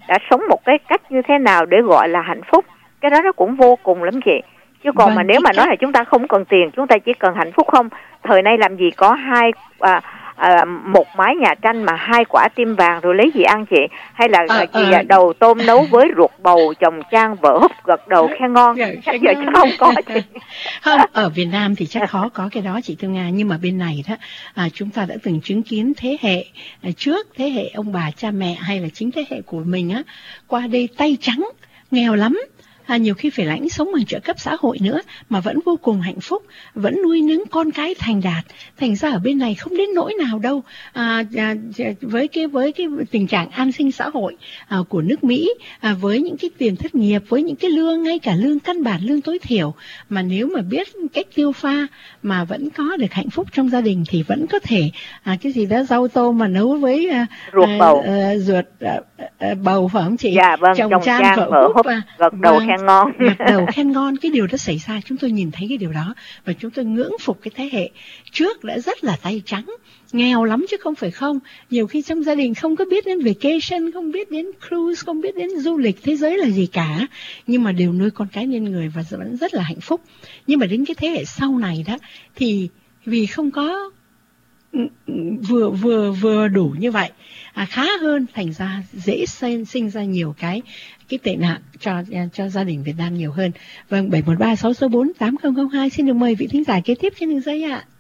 đã sống một cái cách như thế nào để gọi là hạnh phúc. Cái đó nó cũng vô cùng lắm chị. Chứ còn vâng, mà nếu mà nói là chúng ta không cần tiền, chúng ta chỉ cần hạnh phúc không, thời nay làm gì có hai à, à, một mái nhà tranh mà hai quả tim vàng rồi lấy gì ăn chị? Hay là à, chị à, đầu tôm nấu với ruột bầu, chồng chan vợ húp gật đầu khen ngon? Chắc giờ chứ không có chị. Không, ở Việt Nam thì chắc khó có cái đó chị Thương Nga, nhưng mà bên này đó à, chúng ta đã từng chứng kiến thế hệ à, trước, thế hệ ông bà cha mẹ hay là chính thế hệ của mình á, qua đây tay trắng, nghèo lắm. À, nhiều khi phải lãnh sống bằng trợ cấp xã hội nữa mà vẫn vô cùng hạnh phúc, vẫn nuôi nấng con cái thành đạt. Thành ra ở bên này không đến nỗi nào đâu. À, à, với cái với cái tình trạng an sinh xã hội à, của nước Mỹ, à, với những cái tiền thất nghiệp, với những cái lương, ngay cả lương căn bản, lương tối thiểu, mà nếu mà biết cách tiêu pha mà vẫn có được hạnh phúc trong gia đình thì vẫn có thể à, cái gì đó rau tôm mà nấu với à, ruột bầu, à, à, ruột à, à, bầu phải không chị? Dạ vâng, chồng chồng chan vợ húp, à, gật đầu vâng, khen ngon, gật đầu khen ngon. Cái điều đó xảy ra, chúng tôi nhìn thấy cái điều đó và chúng tôi ngưỡng phục cái thế hệ trước đã rất là tay trắng, nghèo lắm chứ không phải không. Nhiều khi trong gia đình không có biết đến vacation, không biết đến cruise, không biết đến du lịch thế giới là gì cả, nhưng mà đều nuôi con cái nên người và vẫn rất là hạnh phúc. Nhưng mà đến cái thế hệ sau này đó thì vì không có vừa vừa vừa đủ như vậy, à, khá hơn, thành ra dễ sinh, sinh ra nhiều cái cái tệ nạn cho cho gia đình Việt Nam nhiều hơn. Vâng, bảy một ba sáu số bốn tám không không hai, xin được mời vị thính giả kế tiếp trên đường dây ạ. À.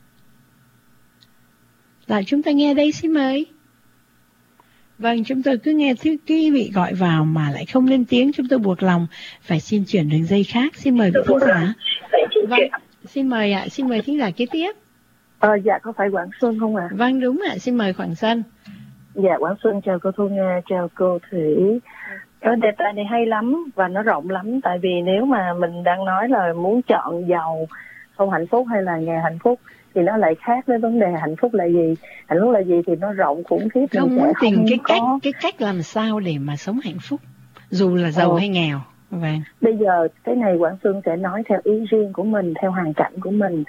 Là chúng ta nghe đây, xin mời. Vâng, chúng tôi cứ nghe thứ quý vị gọi vào mà lại không lên tiếng, chúng tôi buộc lòng phải xin chuyển đường dây khác. Xin mời vị thính giả. Vâng, xin mời ạ, à, xin mời thính giả kế tiếp. Ờ, dạ, có phải Quảng Xuân không ạ? À? Vâng, đúng ạ, à, xin mời Quảng Xuân. Dạ, Quảng Xuân chào cô Thu Nga, chào cô Thủy. Cái đề tài này hay lắm và nó rộng lắm, tại vì nếu mà mình đang nói là muốn chọn giàu không hạnh phúc hay là nghèo hạnh phúc thì nó lại khác với vấn đề hạnh phúc là gì. Hạnh phúc là gì thì nó rộng khủng khiếp. Không muốn tìm không cái có... cách cái cách làm sao để mà sống hạnh phúc dù là giàu ờ. hay nghèo. Vâng. Bây giờ cái này Quảng Xuân sẽ nói theo ý riêng của mình, theo hoàn cảnh của mình.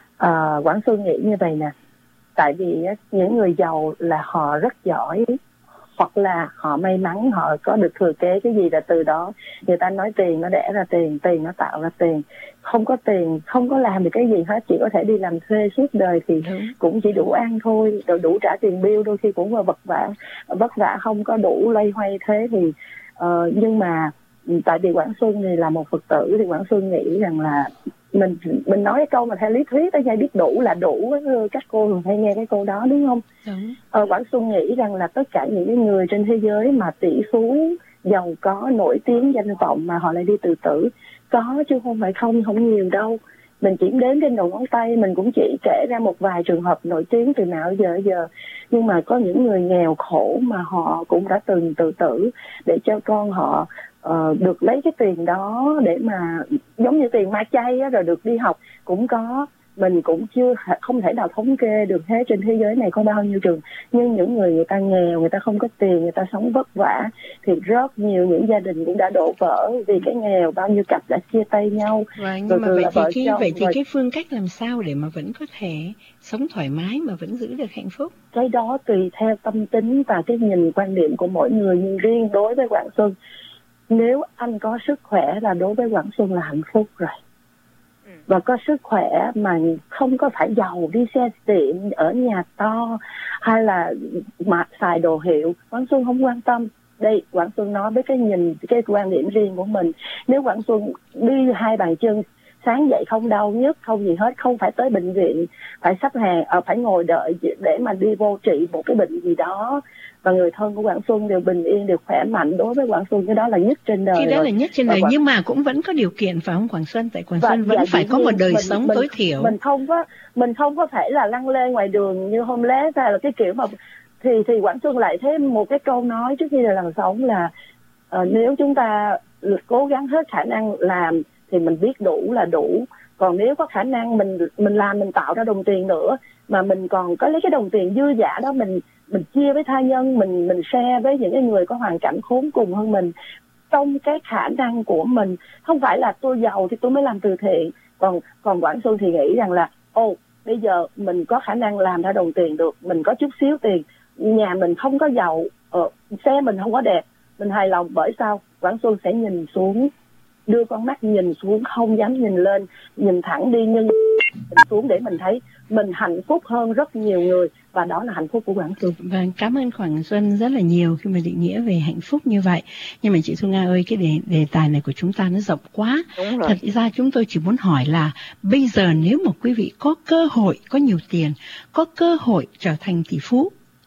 À, Quảng Xuân nghĩ như vậy nè, tại vì những người giàu là họ rất giỏi, hoặc là họ may mắn, họ có được thừa kế cái gì là từ đó. Người ta nói tiền nó đẻ ra tiền, tiền nó tạo ra tiền. Không có tiền, không có làm được cái gì hết, chỉ có thể đi làm thuê suốt đời thì ừ. cũng chỉ đủ ăn thôi, rồi đủ trả tiền bill, đôi khi cũng là vất vả, vất vả không có đủ lây hoay thế thì uh, nhưng mà tại vì Quảng Xuân thì là một Phật tử thì Quảng Xuân nghĩ rằng là mình mình nói cái câu mà theo lý thuyết tới giây biết đủ là đủ, các cô thường hay nghe cái câu đó đúng không? Đúng. Ờ, Quảng Xuân nghĩ rằng là tất cả những cái người trên thế giới mà tỷ phú, giàu có, nổi tiếng, danh vọng mà họ lại đi tự tử có chứ không phải không, không nhiều đâu. Mình chỉ đếm trên đầu ngón tay, mình cũng chỉ kể ra một vài trường hợp nổi tiếng từ nào giờ giờ. Nhưng mà có những người nghèo khổ mà họ cũng đã từng tự tử để cho con họ uh, được lấy cái tiền đó để mà giống như tiền ma chay á, rồi được đi học cũng có. Mình cũng chưa không thể nào thống kê được hết trên thế giới này có bao nhiêu trường. Nhưng những người người ta nghèo, người ta không có tiền, người ta sống vất vả thì rất nhiều những gia đình cũng đã đổ vỡ vì cái nghèo, bao nhiêu cặp đã chia tay nhau. Vâng, nhưng mà vậy thì, cái, chồng, vậy thì rồi... cái phương cách làm sao để mà vẫn có thể sống thoải mái mà vẫn giữ được hạnh phúc? Cái đó tùy theo tâm tính và cái nhìn quan điểm của mỗi người. Nhưng riêng đối với Quảng Xuân, nếu anh có sức khỏe là đối với Quảng Xuân là hạnh phúc rồi. Và có sức khỏe mà không có phải giàu, đi xe tiệm, ở nhà to hay là mặc xài đồ hiệu, Quảng Xuân không quan tâm. Đây, Quảng Xuân nói với cái nhìn, cái quan điểm riêng của mình. Nếu Quảng Xuân đi hai bàn chân, sáng dậy không đau nhức, không gì hết, không phải tới bệnh viện, phải xếp hàng, à, phải ngồi đợi để mà đi vô trị một cái bệnh gì đó, và người thân của Quảng Xuân đều bình yên, đều khỏe mạnh, đối với Quảng Xuân cái đó là nhất trên đời. Cái đó rồi. là nhất trên đời, Quảng... nhưng mà cũng vẫn có điều kiện phải không Quảng Xuân? Tại Quảng và, Xuân vẫn dạ, phải có một đời mình, sống mình, tối thiểu. Mình không có, mình không có thể là lăn lê ngoài đường như homeless hay là cái kiểu mà thì thì Quảng Xuân lại thêm một cái câu nói trước khi là làn sóng là uh, nếu chúng ta cố gắng hết khả năng làm thì mình biết đủ là đủ. Còn nếu có khả năng mình mình làm, mình tạo ra đồng tiền nữa mà mình còn có lấy cái đồng tiền dư dả đó mình mình chia với tha nhân, mình mình share với những cái người có hoàn cảnh khốn cùng hơn mình trong cái khả năng của mình. Không phải là tôi giàu thì tôi mới làm từ thiện. Còn còn Quảng Xuân thì nghĩ rằng là ô bây giờ mình có khả năng làm ra đồng tiền được, mình có chút xíu tiền, nhà mình không có giàu, ờ, xe mình không có đẹp, mình hài lòng. Bởi sao? Quảng Xuân sẽ nhìn xuống, đưa con mắt nhìn xuống, không dám nhìn lên, nhìn thẳng đi, nhưng nhìn xuống để mình thấy mình hạnh phúc hơn rất nhiều người, và đó là hạnh phúc của Quảng Xuân. Vâng, cảm ơn Quảng Xuân rất là nhiều khi mà định nghĩa về hạnh phúc như vậy. Nhưng mà chị Thu Nga ơi, cái đề, đề tài này của chúng ta nó rộng quá. Đúng rồi. Thật ra chúng tôi chỉ muốn hỏi là bây giờ nếu mà quý vị có cơ hội, có nhiều tiền, có cơ hội trở thành tỷ phú,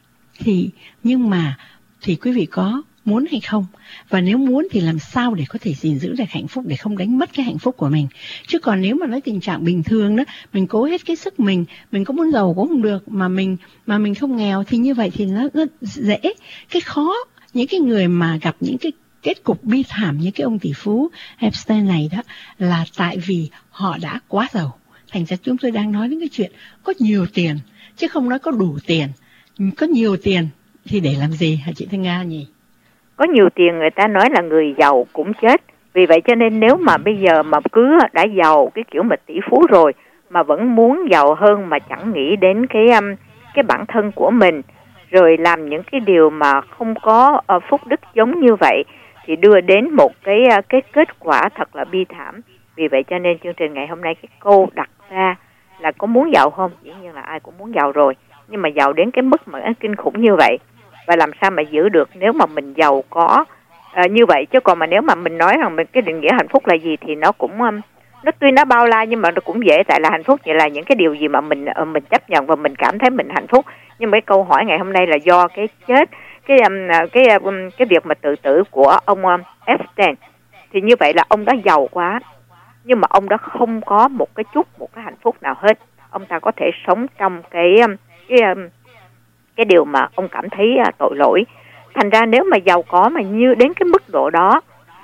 thì nhưng mà thì quý vị có muốn hay không? Và nếu muốn thì làm sao để có thể gìn giữ được hạnh phúc, để không đánh mất cái hạnh phúc của mình? Chứ còn nếu mà nói tình trạng bình thường đó, mình cố hết cái sức mình, mình có muốn giàu cũng không được, mà mình mà mình không nghèo, thì như vậy thì nó rất dễ. Cái khó, những cái người mà gặp những cái kết cục bi thảm như cái ông tỷ phú Epstein này đó, là tại vì họ đã quá giàu. Thành ra chúng tôi đang nói đến cái chuyện có nhiều tiền, chứ không nói có đủ tiền. Có nhiều tiền thì để làm gì hả chị Thanh Nga nhỉ? Có nhiều tiền người ta nói là người giàu cũng chết. Vì vậy cho nên nếu mà bây giờ mà cứ đã giàu cái kiểu mà tỷ phú rồi mà vẫn muốn giàu hơn, mà chẳng nghĩ đến cái um, cái bản thân của mình, rồi làm những cái điều mà không có uh, phúc đức giống như vậy, thì đưa đến một cái uh, cái kết quả thật là bi thảm. Vì vậy cho nên chương trình ngày hôm nay cái câu đặt ra là có muốn giàu không? Dĩ nhiên là ai cũng muốn giàu rồi, nhưng mà giàu đến cái mức mà kinh khủng như vậy, và làm sao mà giữ được nếu mà mình giàu có uh, như vậy. Chứ còn mà nếu mà mình nói rằng mình cái định nghĩa hạnh phúc là gì thì nó cũng um, nó tuy nó bao la nhưng mà nó cũng dễ. Tại là hạnh phúc vậy là những cái điều gì mà mình uh, mình chấp nhận và mình cảm thấy mình hạnh phúc. Nhưng mà cái câu hỏi ngày hôm nay là do cái chết, cái um, cái um, cái việc mà tự tử của ông um, Epstein, thì như vậy là ông đã giàu quá, nhưng mà ông đã không có một cái chút một cái hạnh phúc nào hết. Ông ta có thể sống trong cái um, cái um, cái điều mà ông cảm thấy uh, tội lỗi. Thành ra nếu mà giàu có mà như đến cái mức độ đó,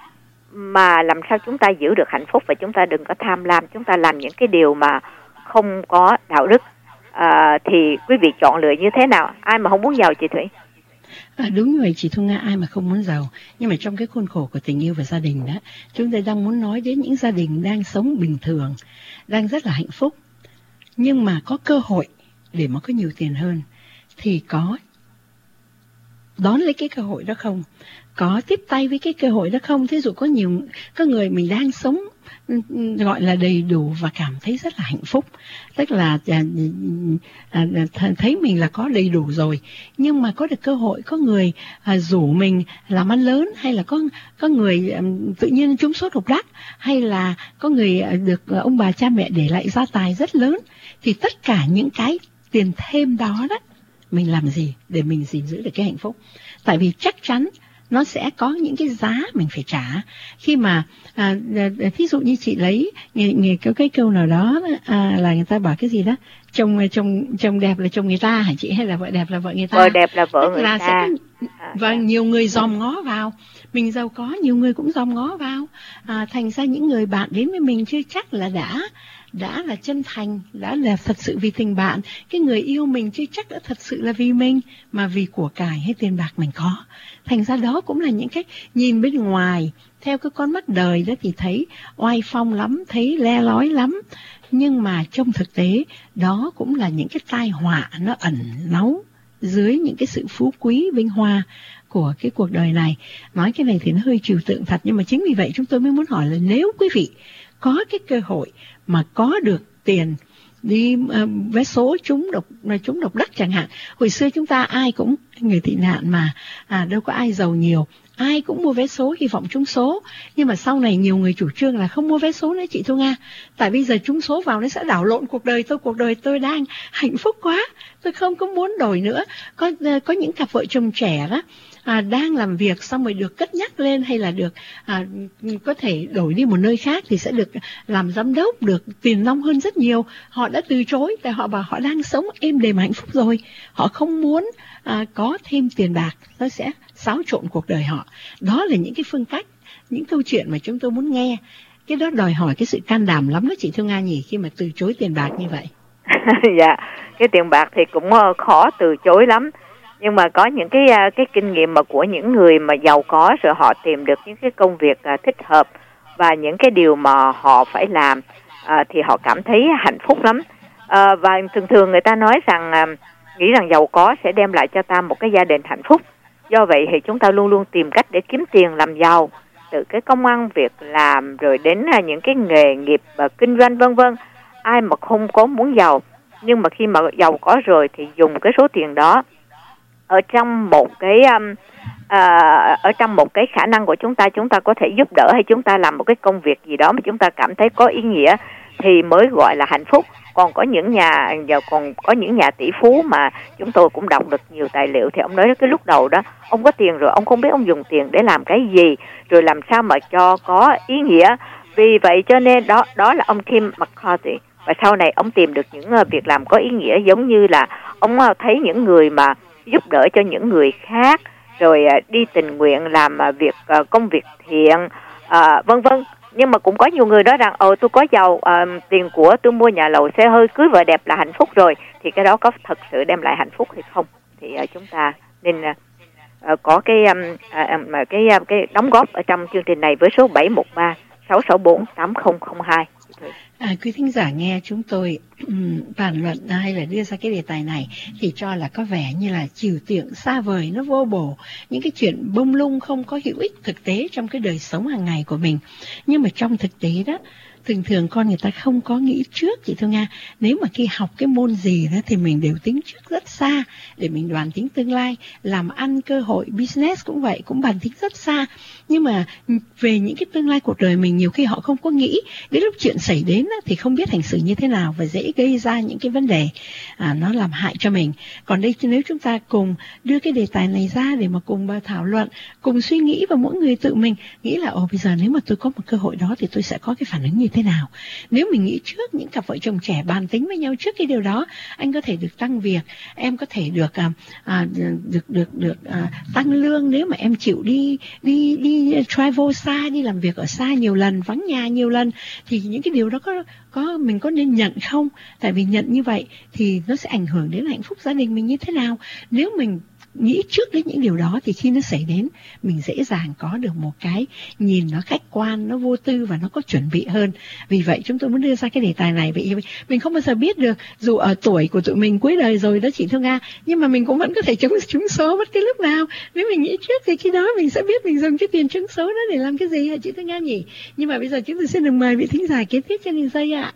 mà làm sao chúng ta giữ được hạnh phúc? Và chúng ta đừng có tham lam, chúng ta làm những cái điều mà không có đạo đức. À, thì quý vị chọn lựa như thế nào? Ai mà không muốn giàu chị Thủy? À, đúng như vậy chị Thu Nga, ai mà không muốn giàu. Nhưng mà trong cái khuôn khổ của tình yêu và gia đình đó, chúng ta đang muốn nói đến những gia đình đang sống bình thường, đang rất là hạnh phúc, nhưng mà có cơ hội để mà có nhiều tiền hơn, thì có đón lấy cái cơ hội đó không? Có tiếp tay với cái cơ hội đó không? Thí dụ có nhiều có người mình đang sống gọi là đầy đủ và cảm thấy rất là hạnh phúc, tức là à, à, thấy mình là có đầy đủ rồi, nhưng mà có được cơ hội, có người à, rủ mình làm ăn lớn, hay là có có người à, tự nhiên trúng số độc đắc, hay là có người à, được à, ông bà cha mẹ để lại gia tài rất lớn, thì tất cả những cái tiền thêm đó đó, mình làm gì để mình gìn giữ được cái hạnh phúc? Tại vì chắc chắn nó sẽ có những cái giá mình phải trả. Khi mà à, thí dụ như chị lấy nghề, nghề có cái câu nào đó à, là người ta bảo cái gì đó, chồng chồng chồng đẹp là chồng người ta hả chị, hay là vợ đẹp là vợ người ta? Vợ đẹp là vợ Tức người là ta. Sẽ có, và nhiều người dòm ngó vào. Mình giàu có, nhiều người cũng dòm ngó vào. À, thành ra những người bạn đến với mình chưa chắc là đã đã là chân thành, đã là thật sự vì tình bạn. Cái người yêu mình chưa chắc đã thật sự là vì mình, mà vì của cải hay tiền bạc mình có. Thành ra đó cũng là những cái nhìn bên ngoài theo cái con mắt đời đó thì thấy oai phong lắm, thấy le lói lắm, nhưng mà trong thực tế đó cũng là những cái tai họa nó ẩn náu dưới những cái sự phú quý vinh hoa của cái cuộc đời này. Nói cái này thì nó hơi trừu tượng thật, nhưng mà chính vì vậy chúng tôi mới muốn hỏi là nếu quý vị có cái cơ hội mà có được tiền đi uh, vé số trúng độc trúng độc đắc chẳng hạn. Hồi xưa chúng ta ai cũng người tị nạn mà à, đâu có ai giàu nhiều, ai cũng mua vé số hy vọng trúng số. Nhưng mà sau này nhiều người chủ trương là không mua vé số nữa chị Thu Nga, tại bây giờ trúng số vào nó sẽ đảo lộn cuộc đời tôi. Cuộc đời tôi đang hạnh phúc quá, tôi không có muốn đổi nữa. Có có những cặp vợ chồng trẻ đó à, đang làm việc xong rồi được cất nhắc lên, hay là được à, có thể đổi đi một nơi khác thì sẽ được làm giám đốc, được tiền nong hơn rất nhiều. Họ đã từ chối tại họ bảo họ đang sống êm đềm hạnh phúc rồi, họ không muốn à, có thêm tiền bạc, nó sẽ xáo trộn cuộc đời họ. Đó là những cái phương cách, những câu chuyện mà chúng tôi muốn nghe. Cái đó đòi hỏi cái sự can đảm lắm đó chị Thu Nga nhỉ, khi mà từ chối tiền bạc như vậy. Dạ, cái tiền bạc thì cũng khó từ chối lắm. Nhưng mà có những cái cái kinh nghiệm mà của những người mà giàu có, rồi họ tìm được những cái công việc thích hợp và những cái điều mà họ phải làm, à, thì họ cảm thấy hạnh phúc lắm. À, và thường thường người ta nói rằng à, nghĩ rằng giàu có sẽ đem lại cho ta một cái gia đình hạnh phúc. Do vậy thì chúng ta luôn luôn tìm cách để kiếm tiền làm giàu, từ cái công ăn việc làm rồi đến những cái nghề nghiệp và kinh doanh vân vân. Ai mà không có muốn giàu, nhưng mà khi mà giàu có rồi thì dùng cái số tiền đó ở trong một cái um, à, ở trong một cái khả năng của chúng ta, chúng ta có thể giúp đỡ hay chúng ta làm một cái công việc gì đó mà chúng ta cảm thấy có ý nghĩa thì mới gọi là hạnh phúc. Còn có những nhà giờ còn có những nhà tỷ phú mà chúng tôi cũng đọc được nhiều tài liệu, thì ông nói cái lúc đầu đó ông có tiền rồi ông không biết ông dùng tiền để làm cái gì, rồi làm sao mà cho có ý nghĩa. Vì vậy cho nên đó đó là ông Tim McCarthy. Và sau này ông tìm được những uh, việc làm có ý nghĩa, giống như là ông uh, thấy những người mà giúp đỡ cho những người khác, rồi uh, đi tình nguyện làm uh, việc uh, công việc thiện, uh, vân vân. Nhưng mà cũng có nhiều người nói rằng ồ tôi có giàu, uh, tiền của tôi mua nhà lầu xe hơi cưới vợ đẹp là hạnh phúc rồi. Thì cái đó có thật sự đem lại hạnh phúc hay không? Thì uh, chúng ta nên uh, uh, có cái um, uh, cái uh, cái đóng góp ở trong chương trình này với số bảy một ba sáu sáu bốn tám không không hai. À, quý thính giả nghe chúng tôi um, bàn luận hay là đưa ra cái đề tài này thì cho là có vẻ như là trừu tượng xa vời, nó vô bổ, những cái chuyện bông lung không có hữu ích thực tế trong cái đời sống hàng ngày của mình. Nhưng mà trong thực tế đó, thường thường con người ta không có nghĩ trước, chị Thu Nga. Nếu mà khi học cái môn gì đó thì mình đều tính trước rất xa để mình đoán tính tương lai. Làm ăn, cơ hội, business cũng vậy, cũng bàn tính rất xa. Nhưng mà về những cái tương lai cuộc đời mình nhiều khi họ không có nghĩ. Đến lúc chuyện xảy đến đó, thì không biết hành xử như thế nào và dễ gây ra những cái vấn đề à, nó làm hại cho mình. Còn đây nếu chúng ta cùng đưa cái đề tài này ra để mà cùng thảo luận, cùng suy nghĩ, và mỗi người tự mình nghĩ là ồ bây giờ nếu mà tôi có một cơ hội đó thì tôi sẽ có cái phản ứng như thế nào. Nếu mình nghĩ trước, những cặp vợ chồng trẻ bàn tính với nhau trước cái điều đó, anh có thể được tăng việc, em có thể được à, à, được được được à, tăng lương nếu mà em chịu đi đi đi travel xa, đi làm việc ở xa nhiều lần, vắng nhà nhiều lần, thì những cái điều đó có có mình có nên nhận không? Tại vì nhận như vậy thì nó sẽ ảnh hưởng đến hạnh phúc gia đình mình như thế nào. Nếu mình nghĩ trước đến những điều đó thì khi nó xảy đến, mình dễ dàng có được một cái nhìn nó khách quan, nó vô tư và nó có chuẩn bị hơn. Vì vậy chúng tôi muốn đưa ra cái đề tài này. Vì mình không bao giờ biết được, dù ở tuổi của tụi mình cuối đời rồi đó chị Thu Nga, nhưng mà mình cũng vẫn có thể trúng trúng số bất cứ lúc nào. Nếu mình nghĩ trước thì khi đó mình sẽ biết mình dùng cái tiền trúng số đó để làm cái gì hả chị Thu Nga nhỉ? Nhưng mà bây giờ chúng tôi xin được mời vị thính giả kế tiếp trên đường dây ạ.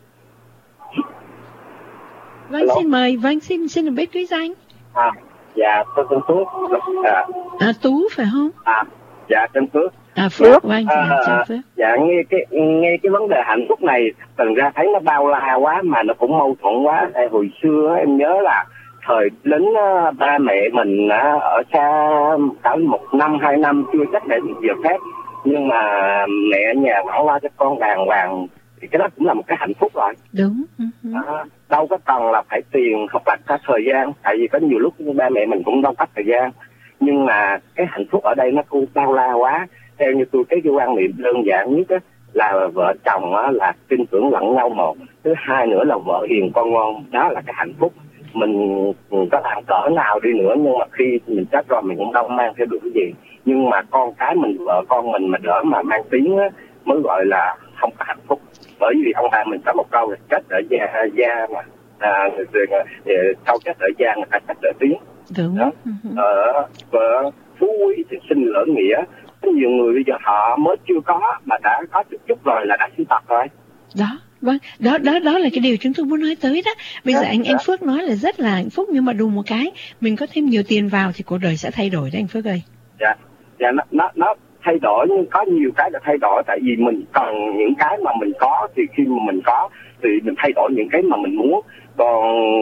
Vâng, Hello. xin mời, vâng xin xin được biết quý danh. À. Dạ, tôi tên Phước. À, à Tú phải không? À, dạ tên Phước. À Phước, vâng, à, chào Phước. Dạ, nghe cái nghe cái vấn đề hạnh phúc này, từng ra thấy nó bao la quá mà nó cũng mâu thuẫn quá. Tại hồi xưa em nhớ là thời lính ba mẹ mình ở xa cả một năm hai năm chưa chắc để được việc phép, nhưng mà mẹ ở nhà bảo lo cho con đàng hoàng thì cái đó cũng là một cái hạnh phúc rồi. Đúng. Uh-huh. À, đâu có cần là phải tiền hoặc là cả thời gian, tại vì có nhiều lúc ba mẹ mình cũng đâu có thời gian, nhưng mà cái hạnh phúc ở đây nó cũng bao la quá. Theo như tôi cái quan niệm đơn giản nhất á, là vợ chồng á, là tin tưởng lẫn nhau một, thứ hai nữa là vợ hiền con ngoan, đó là cái hạnh phúc. Mình có làm cỡ nào đi nữa nhưng mà khi mình chết rồi mình cũng đâu mang theo được cái gì, nhưng mà con cái mình, vợ con mình mà đỡ mà mang tiếng á, mới gọi là không có hạnh phúc. Bởi vì ông bà mình có một câu là chết ở da, da mà à, câu chết ở da người ta chết ở tiếng. Đúng. Đó. Ở uh, phú quý thì sinh lỡ nghĩa. Nhiều người bây giờ họ mới chưa có mà đã có chút chút rồi là đã sinh tật rồi. Đó. Vâng, đó đó đó là cái điều chúng tôi muốn nói tới đó. Bây giờ anh anh Phước nói là rất là hạnh phúc, nhưng mà đùng một cái mình có thêm nhiều tiền vào thì cuộc đời sẽ thay đổi đấy anh Phước ơi. Dạ, dạ nó nó nó thay đổi, nhưng có nhiều cái là thay đổi, tại vì mình cần những cái mà mình có, thì khi mà mình có thì mình thay đổi những cái mà mình muốn. Còn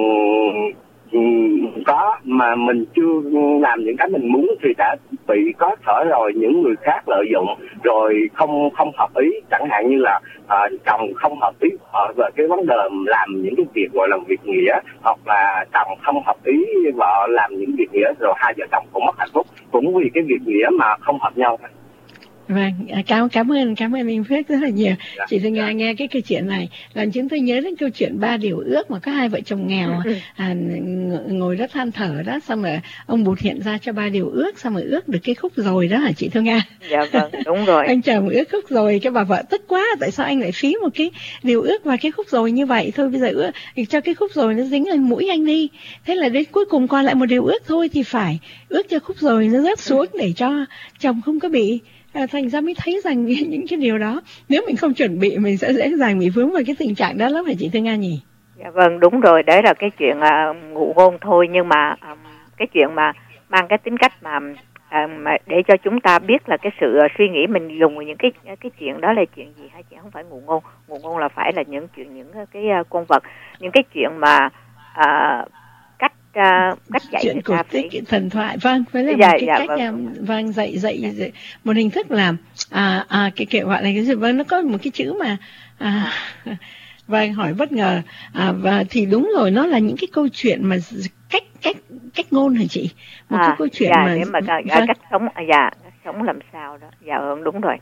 có mà mình chưa làm những cái mình muốn thì đã bị có thể rồi những người khác lợi dụng, rồi không không hợp ý, chẳng hạn như là uh, chồng không hợp ý vợ về cái vấn đề làm những cái việc gọi là việc nghĩa, hoặc là chồng không hợp ý vợ làm những việc nghĩa, rồi hai vợ chồng cũng mất hạnh phúc cũng vì cái việc nghĩa mà không hợp nhau. Vâng, cảm cảm ơn cảm ơn anh Phước rất là nhiều. Dạ, Chị Thương dạ. Nga nghe cái câu chuyện này làm chúng tôi nhớ đến câu chuyện ba điều ước mà có hai vợ chồng nghèo à, ngồi đó than thở đó, xong rồi ông Bụt hiện ra cho ba điều ước, xong rồi ước được cái khúc rồi đó hả chị Thương Nga? Dạ vâng, đúng rồi. Anh chồng ước khúc rồi, cái bà vợ tức quá, tại sao anh lại phí một cái điều ước và cái khúc rồi như vậy? Thôi bây giờ ước cho cái khúc rồi nó dính lên mũi anh đi. Thế là đến cuối cùng còn lại một điều ước thôi thì phải ước cho khúc rồi nó rớt xuống để cho chồng không có bị. À, thành ra mới thấy rằng những cái điều đó nếu mình không chuẩn bị mình sẽ dễ dàng bị vướng vào cái tình trạng đó lắm, phải chị Thương Nga nhỉ? Dạ vâng, đúng rồi, đấy là cái chuyện uh, ngụ ngôn thôi, nhưng mà um, cái chuyện mà mang cái tính cách mà, uh, mà để cho chúng ta biết là cái sự uh, suy nghĩ mình dùng những cái cái chuyện đó là chuyện gì, hay chuyện không phải ngụ ngôn. Ngụ ngôn là phải là những chuyện những cái uh, con vật, những cái chuyện mà uh, cách uh, cách dạy chuyện người cổ ta tích phải... thần thoại, vâng, với là Dạ, một cái dạ, cách vâng. uh, vâng dạy dạy, dạy một hình thức làm à, à cái kiểu gọi là cái gì, vâng, nó có một cái chữ mà à, vâng, hỏi bất ngờ à, và thì đúng rồi, nó là những cái câu chuyện mà cách cách cách ngôn hả chị? Một à, cái câu chuyện dạ, mà, để mà vâng. cách sống, dạ cách sống làm sao đó, dạ đúng rồi.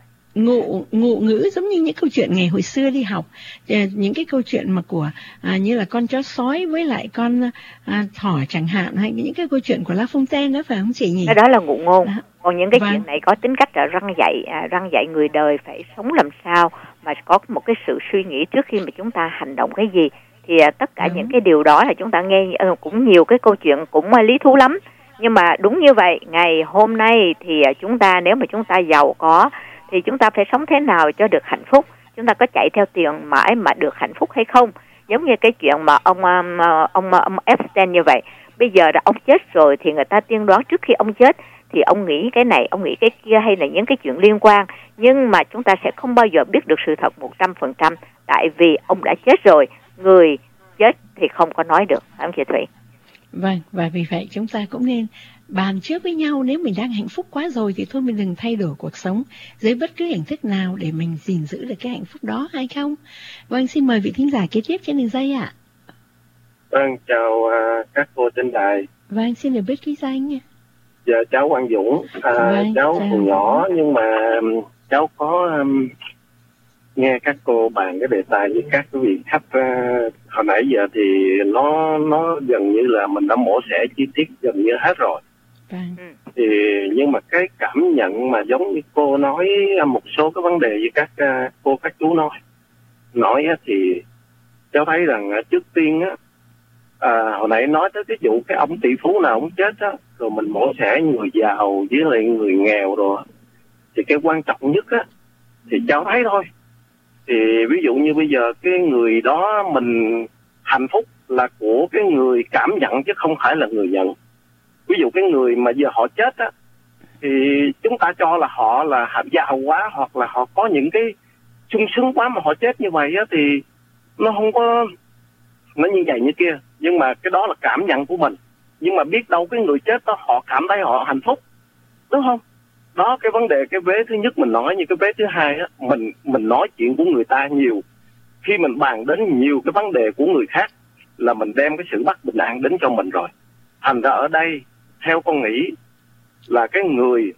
Ngụ ngụ ngữ giống như những câu chuyện ngày hồi xưa đi học, những cái câu chuyện mà của à, như là con chó sói với lại con à, thỏ chẳng hạn, hay những cái câu chuyện của La Fontaine đó, phải không chị nhỉ? Cái đó là ngụ ngôn. À, còn những cái vâng. chuyện này có tính cách là răn dạy à, răn dạy người đời phải sống làm sao mà có một cái sự suy nghĩ trước khi mà chúng ta hành động cái gì. Thì à, tất cả đúng. Những cái điều đó là chúng ta nghe uh, cũng nhiều cái câu chuyện cũng uh, lý thú lắm. Nhưng mà đúng như vậy, ngày hôm nay thì uh, chúng ta nếu mà chúng ta giàu có thì chúng ta phải sống thế nào cho được hạnh phúc. Chúng ta có chạy theo tiền mãi mà được hạnh phúc hay không? Giống như cái chuyện mà ông um, ông ông Epstein như vậy. Bây giờ là ông chết rồi thì người ta tiên đoán trước khi ông chết thì ông nghĩ cái này, ông nghĩ cái kia, hay là những cái chuyện liên quan. Nhưng mà chúng ta sẽ không bao giờ biết được sự thật một trăm phần trăm, tại vì ông đã chết rồi, người chết thì không có nói được, phải không chị Thủy? Vâng, và vì vậy chúng ta cũng nên bàn trước với nhau, nếu mình đang hạnh phúc quá rồi thì thôi mình đừng thay đổi cuộc sống dưới bất cứ hình thức nào để mình gìn giữ được cái hạnh phúc đó, hay không? Vâng, xin mời vị thính giả kế tiếp trên đường dây ạ. Vâng, chào uh, các cô trên đài. Vâng, xin được biết ký danh. Dạ, cháu Quang Dũng. À, vâng, cháu còn nhỏ nhưng mà um, cháu có um, nghe các cô bàn cái đề tài với các quý vị khách uh, hồi nãy giờ thì nó nó gần như là mình đã mổ xẻ chi tiết gần như hết rồi. Vâng. Thì nhưng mà cái cảm nhận mà giống như cô nói một số cái vấn đề với các uh, cô các chú nói nói uh, thì cháu thấy rằng uh, trước tiên á, à, hồi nãy nói tới cái vụ cái ông tỷ phú nào ông chết á, rồi mình mổ xẻ người giàu với lại người nghèo rồi, thì cái quan trọng nhất á thì cháu thấy thôi. Thì ví dụ như bây giờ cái người đó mình hạnh phúc là của cái người cảm nhận chứ không phải là người nhận. Ví dụ cái người mà giờ họ chết á thì chúng ta cho là họ là giàu quá hoặc là họ có những cái sung sướng quá mà họ chết như vậy á, thì nó không có nó như vậy như kia. Nhưng mà cái đó là cảm nhận của mình. Nhưng mà biết đâu cái người chết đó họ cảm thấy họ hạnh phúc, đúng không? Đó, cái vấn đề cái vế thứ nhất mình nói, như cái vế thứ hai á, mình mình nói chuyện của người ta nhiều. Khi mình bàn đến nhiều cái vấn đề của người khác là mình đem cái sự bất bình an đến cho mình rồi. Thành ra ở đây theo con nghĩ là cái người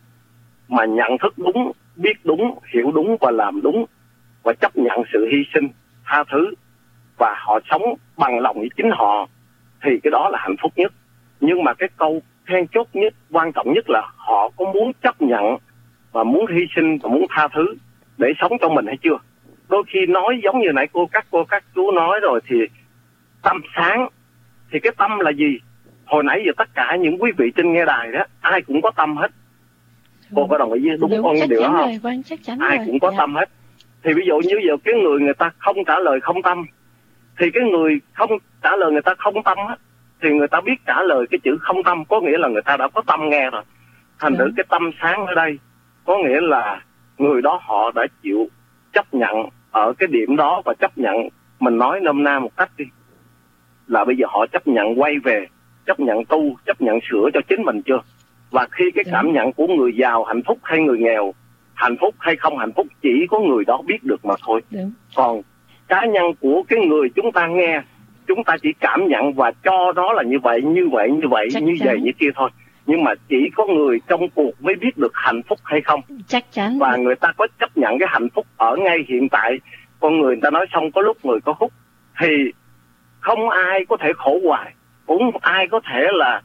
mà nhận thức đúng, biết đúng, hiểu đúng và làm đúng và chấp nhận sự hy sinh, tha thứ và họ sống bằng lòng với chính họ thì cái đó là hạnh phúc nhất. Nhưng mà cái câu then chốt nhất, quan trọng nhất là họ có muốn chấp nhận và muốn hy sinh và muốn tha thứ để sống cho mình hay chưa. Đôi khi nói giống như nãy cô các cô các chú nói rồi thì tâm sáng, thì cái tâm là gì? Hồi nãy giờ tất cả những quý vị trên nghe đài đó ai cũng có tâm hết. Cô có đồng ý với đúng, đúng con điều đó không? Rồi, vâng, chắc chắn ai rồi. cũng có dạ. tâm hết. Thì ví dụ như giờ cái người người ta không trả lời không tâm, thì cái người không trả lời người ta không tâm á, thì người ta biết trả lời cái chữ không tâm, có nghĩa là người ta đã có tâm nghe rồi. Thành thử cái tâm sáng ở đây có nghĩa là người đó họ đã chịu chấp nhận ở cái điểm đó, và chấp nhận, mình nói nôm na một cách đi, là bây giờ họ chấp nhận quay về, chấp nhận tu, chấp nhận sửa cho chính mình chưa. Và khi cái cảm nhận của người giàu hạnh phúc hay người nghèo hạnh phúc hay không hạnh phúc chỉ có người đó biết được mà thôi. Đúng. Còn cá nhân của cái người chúng ta nghe, chúng ta chỉ cảm nhận và cho đó là như vậy, như vậy, như vậy, chắc như chắn. vậy, như kia thôi. nhưng mà chỉ có người trong cuộc mới biết được hạnh phúc hay không. Chắc chắn. Và người ta có chấp nhận cái hạnh phúc ở ngay hiện tại. Con người ta nói xong có lúc người có hút, thì không ai có thể khổ hoài, cũng không ai có thể là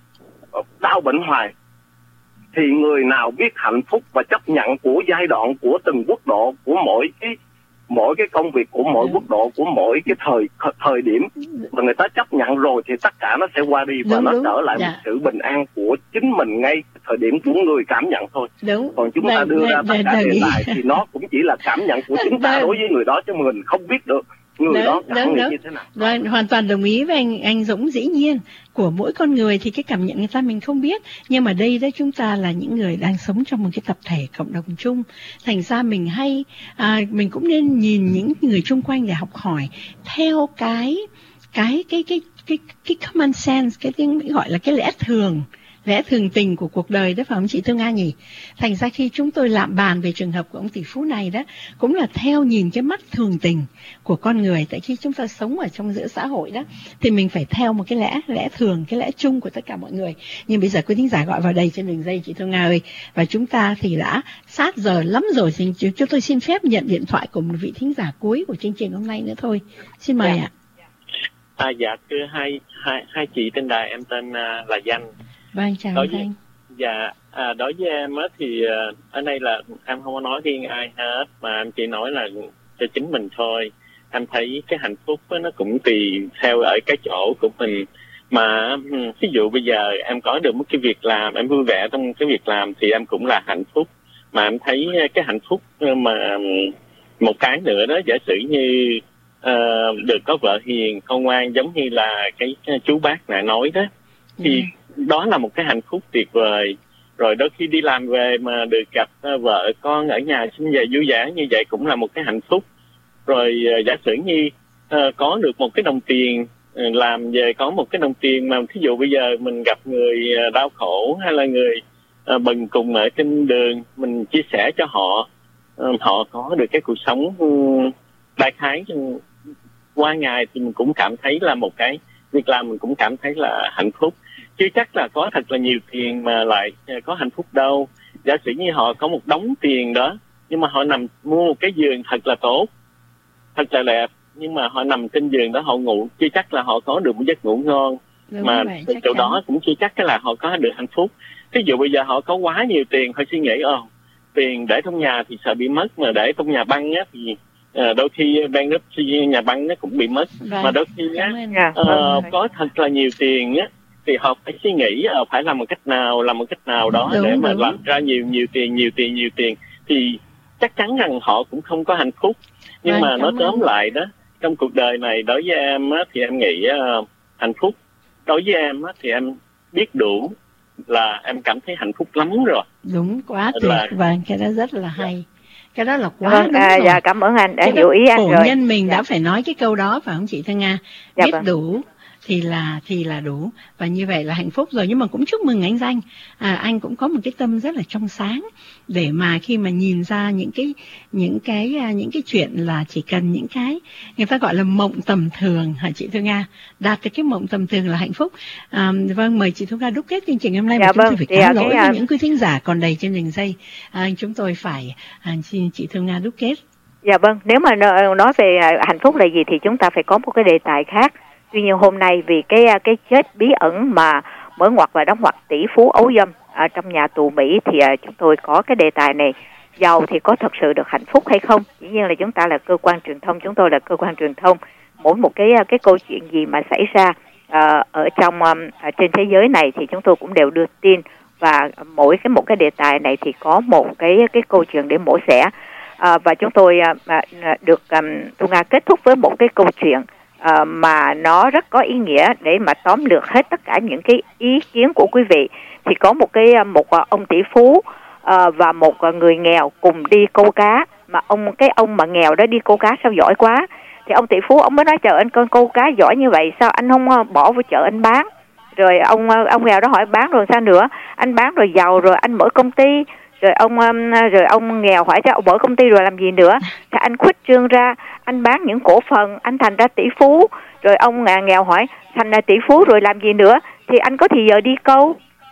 đau bệnh hoài. Thì người nào biết hạnh phúc và chấp nhận của giai đoạn, của từng quốc độ, của mỗi cái mỗi cái công việc, của mỗi quốc độ, của mỗi cái thời thời điểm mà người ta chấp nhận rồi thì tất cả nó sẽ qua đi và đúng, nó đúng. trở lại dạ. một sự bình an của chính mình ngay thời điểm của người cảm nhận thôi. Đúng. Còn chúng Đừng, ta đưa đừng, ra tất đừng, cả đừng. đề tài thì nó cũng chỉ là cảm nhận của chúng ta Đừng. đối với người đó, chứ mình không biết được người đúng, đó cảm đúng, nghĩ đúng. như thế nào. Rồi, hoàn toàn đồng ý với anh anh Dũng. Dĩ nhiên của mỗi con người thì cái cảm nhận người ta mình không biết, nhưng mà đây đó chúng ta là những người đang sống trong một cái tập thể cộng đồng chung, thành ra mình hay à, mình cũng nên nhìn những người chung quanh để học hỏi theo cái cái cái cái cái cái common sense, cái tiếng gọi là cái lẽ thường, lẽ thường tình của cuộc đời đó, phải không chị Thương Nga nhỉ? Thành ra khi chúng tôi lạm bàn về trường hợp của ông tỷ phú này đó, cũng là theo nhìn cái mắt thường tình của con người. Tại khi chúng ta sống ở trong giữa xã hội đó, thì mình phải theo một cái lẽ lẽ thường, cái lẽ chung của tất cả mọi người. Nhưng bây giờ quý thính giả gọi vào đây trên đường dây chị Thương Nga ơi, và chúng ta thì đã sát giờ lắm rồi, thì chúng tôi xin phép nhận điện thoại của một vị thính giả cuối của chương trình hôm nay nữa thôi. Xin mời ạ. À, dạ thưa hai hai hai chị trên đài, em tên uh, là Danh. Vâng, chào đối anh với, Danh. Dạ, à, đối với em á thì uh, ở đây là em không có nói riêng ai hết, mà em chỉ nói là cho chính mình thôi. Em thấy cái hạnh phúc á, nó cũng tùy theo ở cái chỗ của mình. Mà ví dụ bây giờ em có được một cái việc làm, em vui vẻ trong cái việc làm thì em cũng là hạnh phúc. Mà em thấy cái hạnh phúc mà một cái nữa đó, giả sử như uh, được có vợ hiền, con ngoan giống như là cái chú bác này nói đó, thì yeah. đó là một cái hạnh phúc tuyệt vời. Rồi đôi khi đi làm về mà được gặp uh, vợ con ở nhà xinh về vui vẻ như vậy cũng là một cái hạnh phúc. Rồi uh, giả sử như uh, có được một cái đồng tiền, uh, làm về có một cái đồng tiền mà thí dụ bây giờ mình gặp người uh, đau khổ hay là người uh, bần cùng ở trên đường, mình chia sẻ cho họ, uh, họ có được cái cuộc sống uh, đại khái uh, qua ngày thì mình cũng cảm thấy là một cái việc làm mình cũng cảm thấy là hạnh phúc. Chứ chắc là có thật là nhiều tiền mà lại có hạnh phúc đâu. Giả sử như họ có một đống tiền đó, nhưng mà họ nằm mua một cái giường thật là tốt, thật là đẹp, nhưng mà họ nằm trên giường đó họ ngủ, chưa chắc là họ có được một giấc ngủ ngon. Đúng mà vậy, từ chỗ đó cũng chưa chắc là họ có được hạnh phúc. Ví dụ bây giờ họ có quá nhiều tiền, họ suy nghĩ ồ tiền để trong nhà thì sợ bị mất, mà để trong nhà băng á thì À, đôi khi bankruptcy nhà băng nó cũng bị mất. Vâng. Mà đôi khi á, yeah, uh, vâng. có thật là nhiều tiền á thì họ phải suy nghĩ uh, phải làm một cách nào làm một cách nào đó đúng, để mà đúng. làm ra nhiều nhiều tiền nhiều tiền nhiều tiền thì chắc chắn rằng họ cũng không có hạnh phúc. Nhưng vâng, mà nói tóm ơn. lại đó, trong cuộc đời này đối với em á, thì em nghĩ uh, hạnh phúc đối với em á, thì em biết đủ là em cảm thấy hạnh phúc lắm rồi. Đúng quá tuyệt. Là... vâng, cái đó rất là hay. Cái đó là quá vâng, đúng à, rồi. Dạ, cảm ơn anh đã cái hiểu ý anh rồi. rồi. Nhân mình dạ. đã phải nói cái câu đó phải không chị Thanh Nga? Dạ, biết vâng. đủ thì là thì là đủ, và như vậy là hạnh phúc rồi. Nhưng mà cũng chúc mừng anh Danh, à, anh cũng có một cái tâm rất là trong sáng để mà khi mà nhìn ra những cái những cái những cái chuyện là chỉ cần những cái người ta gọi là mộng tầm thường hả chị Thương Nga, đạt được cái mộng tầm thường là hạnh phúc. À, vâng, mời chị Thương Nga đúc kết chương trình hôm nay. Dạ, và chúng vâng. tôi phải cáo lỗi với những quý thính giả còn đầy trên đường dây. À, chúng tôi phải à, xin chị Thương Nga đúc kết. Dạ vâng, nếu mà nói về hạnh phúc là gì thì chúng ta phải có một cái đề tài khác. Tuy nhiên hôm nay vì cái cái chết bí ẩn mà mở ngoặt và đóng ngoặt tỷ phú ấu dâm ở trong nhà tù Mỹ thì chúng tôi có cái đề tài này, giàu thì có thật sự được hạnh phúc hay không? Dĩ nhiên là chúng ta là cơ quan truyền thông, chúng tôi là cơ quan truyền thông, mỗi một cái cái câu chuyện gì mà xảy ra uh, ở trong um, ở trên thế giới này thì chúng tôi cũng đều đưa tin, và mỗi cái một cái đề tài này thì có một cái cái câu chuyện để mổ xẻ. Uh, và chúng tôi uh, được um, Thu Nga kết thúc với một cái câu chuyện Uh, mà nó rất có ý nghĩa để mà tóm lược hết tất cả những cái ý kiến của quý vị. Thì có một cái một ông tỷ phú uh, và một người nghèo cùng đi câu cá, mà ông cái ông mà nghèo đó đi câu cá sao giỏi quá, thì ông tỷ phú ông mới nói chờ anh con câu cá giỏi như vậy sao anh không bỏ vô chợ anh bán. Rồi ông ông nghèo đó hỏi bán rồi sao nữa, anh bán rồi giàu rồi anh mở công ty. Rồi ông rồi ông nghèo hỏi cho ông mở công ty rồi làm gì nữa, thì anh khuếch trương ra, anh bán những cổ phần, anh thành ra tỷ phú. Rồi ông nghèo hỏi thành ra tỷ phú rồi làm gì nữa, thì anh có thì giờ đi câu.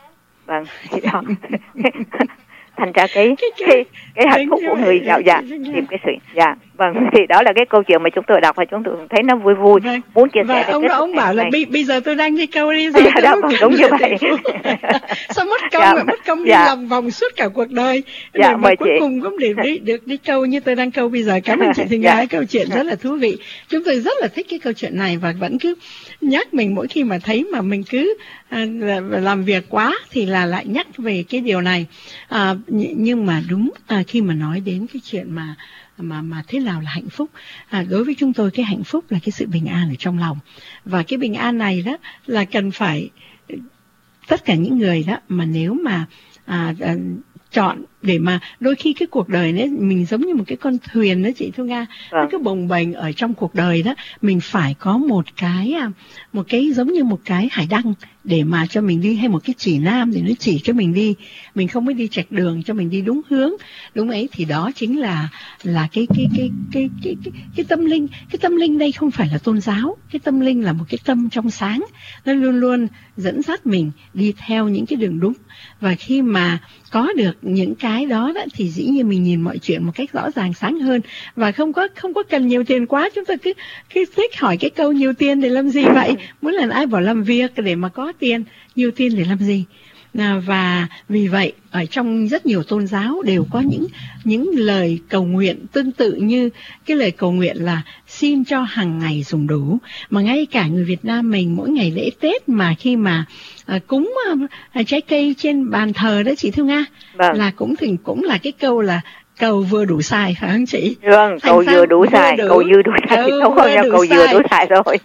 Vâng, thì đó. Thành ra cái cái cái hạnh phúc của người giàu, dạ, tìm cái sự, dạ, vâng, thì đó là cái câu chuyện mà chúng tôi đọc và chúng tôi thấy nó vui vui, vâng, muốn chia sẻ. Ông ông bảo là bây, bây giờ tôi đang đi câu đi rồi. Dạ, đó, vâng, đúng như vậy. Sao mất công dạ, mà mất công đi dạ. lòng vòng suốt cả cuộc đời, dạ, mà cuối chị. cùng cũng để đi, được đi câu như tôi đang câu bây giờ. Cảm ơn chị Thương Nga, câu chuyện rất là thú vị. Chúng tôi rất là thích cái câu chuyện này và vẫn cứ nhắc mình mỗi khi mà thấy mà mình cứ à, làm việc quá thì là lại nhắc về cái điều này. À, nhưng mà đúng à, khi mà nói đến cái chuyện mà mà mà thế nào là hạnh phúc, à, đối với chúng tôi cái hạnh phúc là cái sự bình an ở trong lòng, và cái bình an này đó là cần phải tất cả những người đó mà nếu mà à, à, chọn để mà đôi khi cái cuộc đời đấy mình giống như một cái con thuyền đó chị Thu Nga, vâng. nó cứ bồng bềnh ở trong cuộc đời đó, mình phải có một cái một cái giống như một cái hải đăng để mà cho mình đi, hay một cái chỉ nam để nó chỉ cho mình đi, mình không mới đi chệch đường, cho mình đi đúng hướng, đúng ấy, thì đó chính là là cái cái cái cái cái cái, cái tâm linh. Cái tâm linh đây không phải là tôn giáo, cái tâm linh là một cái tâm trong sáng, nó luôn luôn dẫn dắt mình đi theo những cái đường đúng, và khi mà có được những cái đó, đó thì dĩ nhiên mình nhìn mọi chuyện một cách rõ ràng sáng hơn, và không có không có cần nhiều tiền quá. Chúng ta cứ cứ thích hỏi cái câu nhiều tiền để làm gì vậy? Muốn lần ai bảo làm việc để mà có tiền, nhiều tiền để làm gì? À, và vì vậy ở trong rất nhiều tôn giáo đều có những những lời cầu nguyện tương tự như cái lời cầu nguyện là xin cho hàng ngày dùng đủ. Mà ngay cả người Việt Nam mình mỗi ngày lễ Tết mà khi mà à, cúng à, trái cây trên bàn thờ đó chị Thu Nga, vâng. là cũng thì cũng là cái câu là cầu vừa đủ xài, phải không chị? Vâng, cầu vừa đủ xài, cầu dư đủ xài, không không là cầu vừa đủ xài rồi.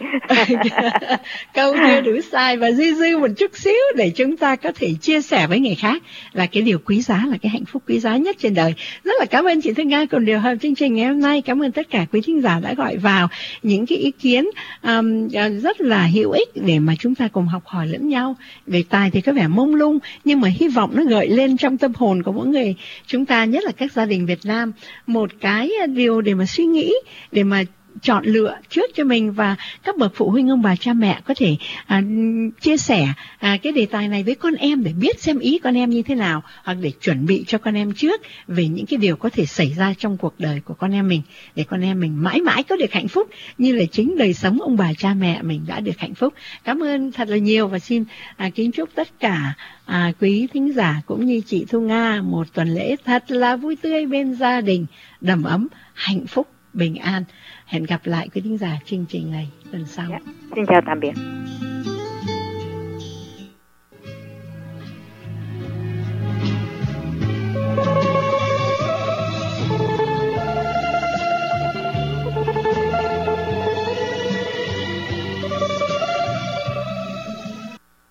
Cầu vừa đủ xài và dư dư một chút xíu để chúng ta có thể chia sẻ với người khác là cái điều quý giá, là cái hạnh phúc quý giá nhất trên đời. Rất là cảm ơn chị Thương Nga cùng điều hợp chương trình ngày hôm nay. Cảm ơn tất cả quý thính giả đã gọi vào những cái ý kiến um, rất là hữu ích để mà chúng ta cùng học hỏi lẫn nhau. Đề tài thì có vẻ mông lung nhưng mà hy vọng nó gợi lên trong tâm hồn của mỗi người chúng ta, nhất là các gia đình Việt Nam, một cái điều để mà suy nghĩ, để mà chọn lựa trước cho mình, và các bậc phụ huynh ông bà cha mẹ có thể à, chia sẻ à, cái đề tài này với con em để biết xem ý con em như thế nào, hoặc để chuẩn bị cho con em trước về những cái điều có thể xảy ra trong cuộc đời của con em mình, để con em mình mãi mãi có được hạnh phúc như là chính đời sống ông bà cha mẹ mình đã được hạnh phúc. Cảm ơn thật là nhiều và xin à, kính chúc tất cả à, quý thính giả cũng như chị Thu Nga một tuần lễ thật là vui tươi bên gia đình, đầm ấm, hạnh phúc, bình an. Hẹn gặp lại quý thính giả chương trình này tuần sau. Dạ. Xin chào tạm biệt.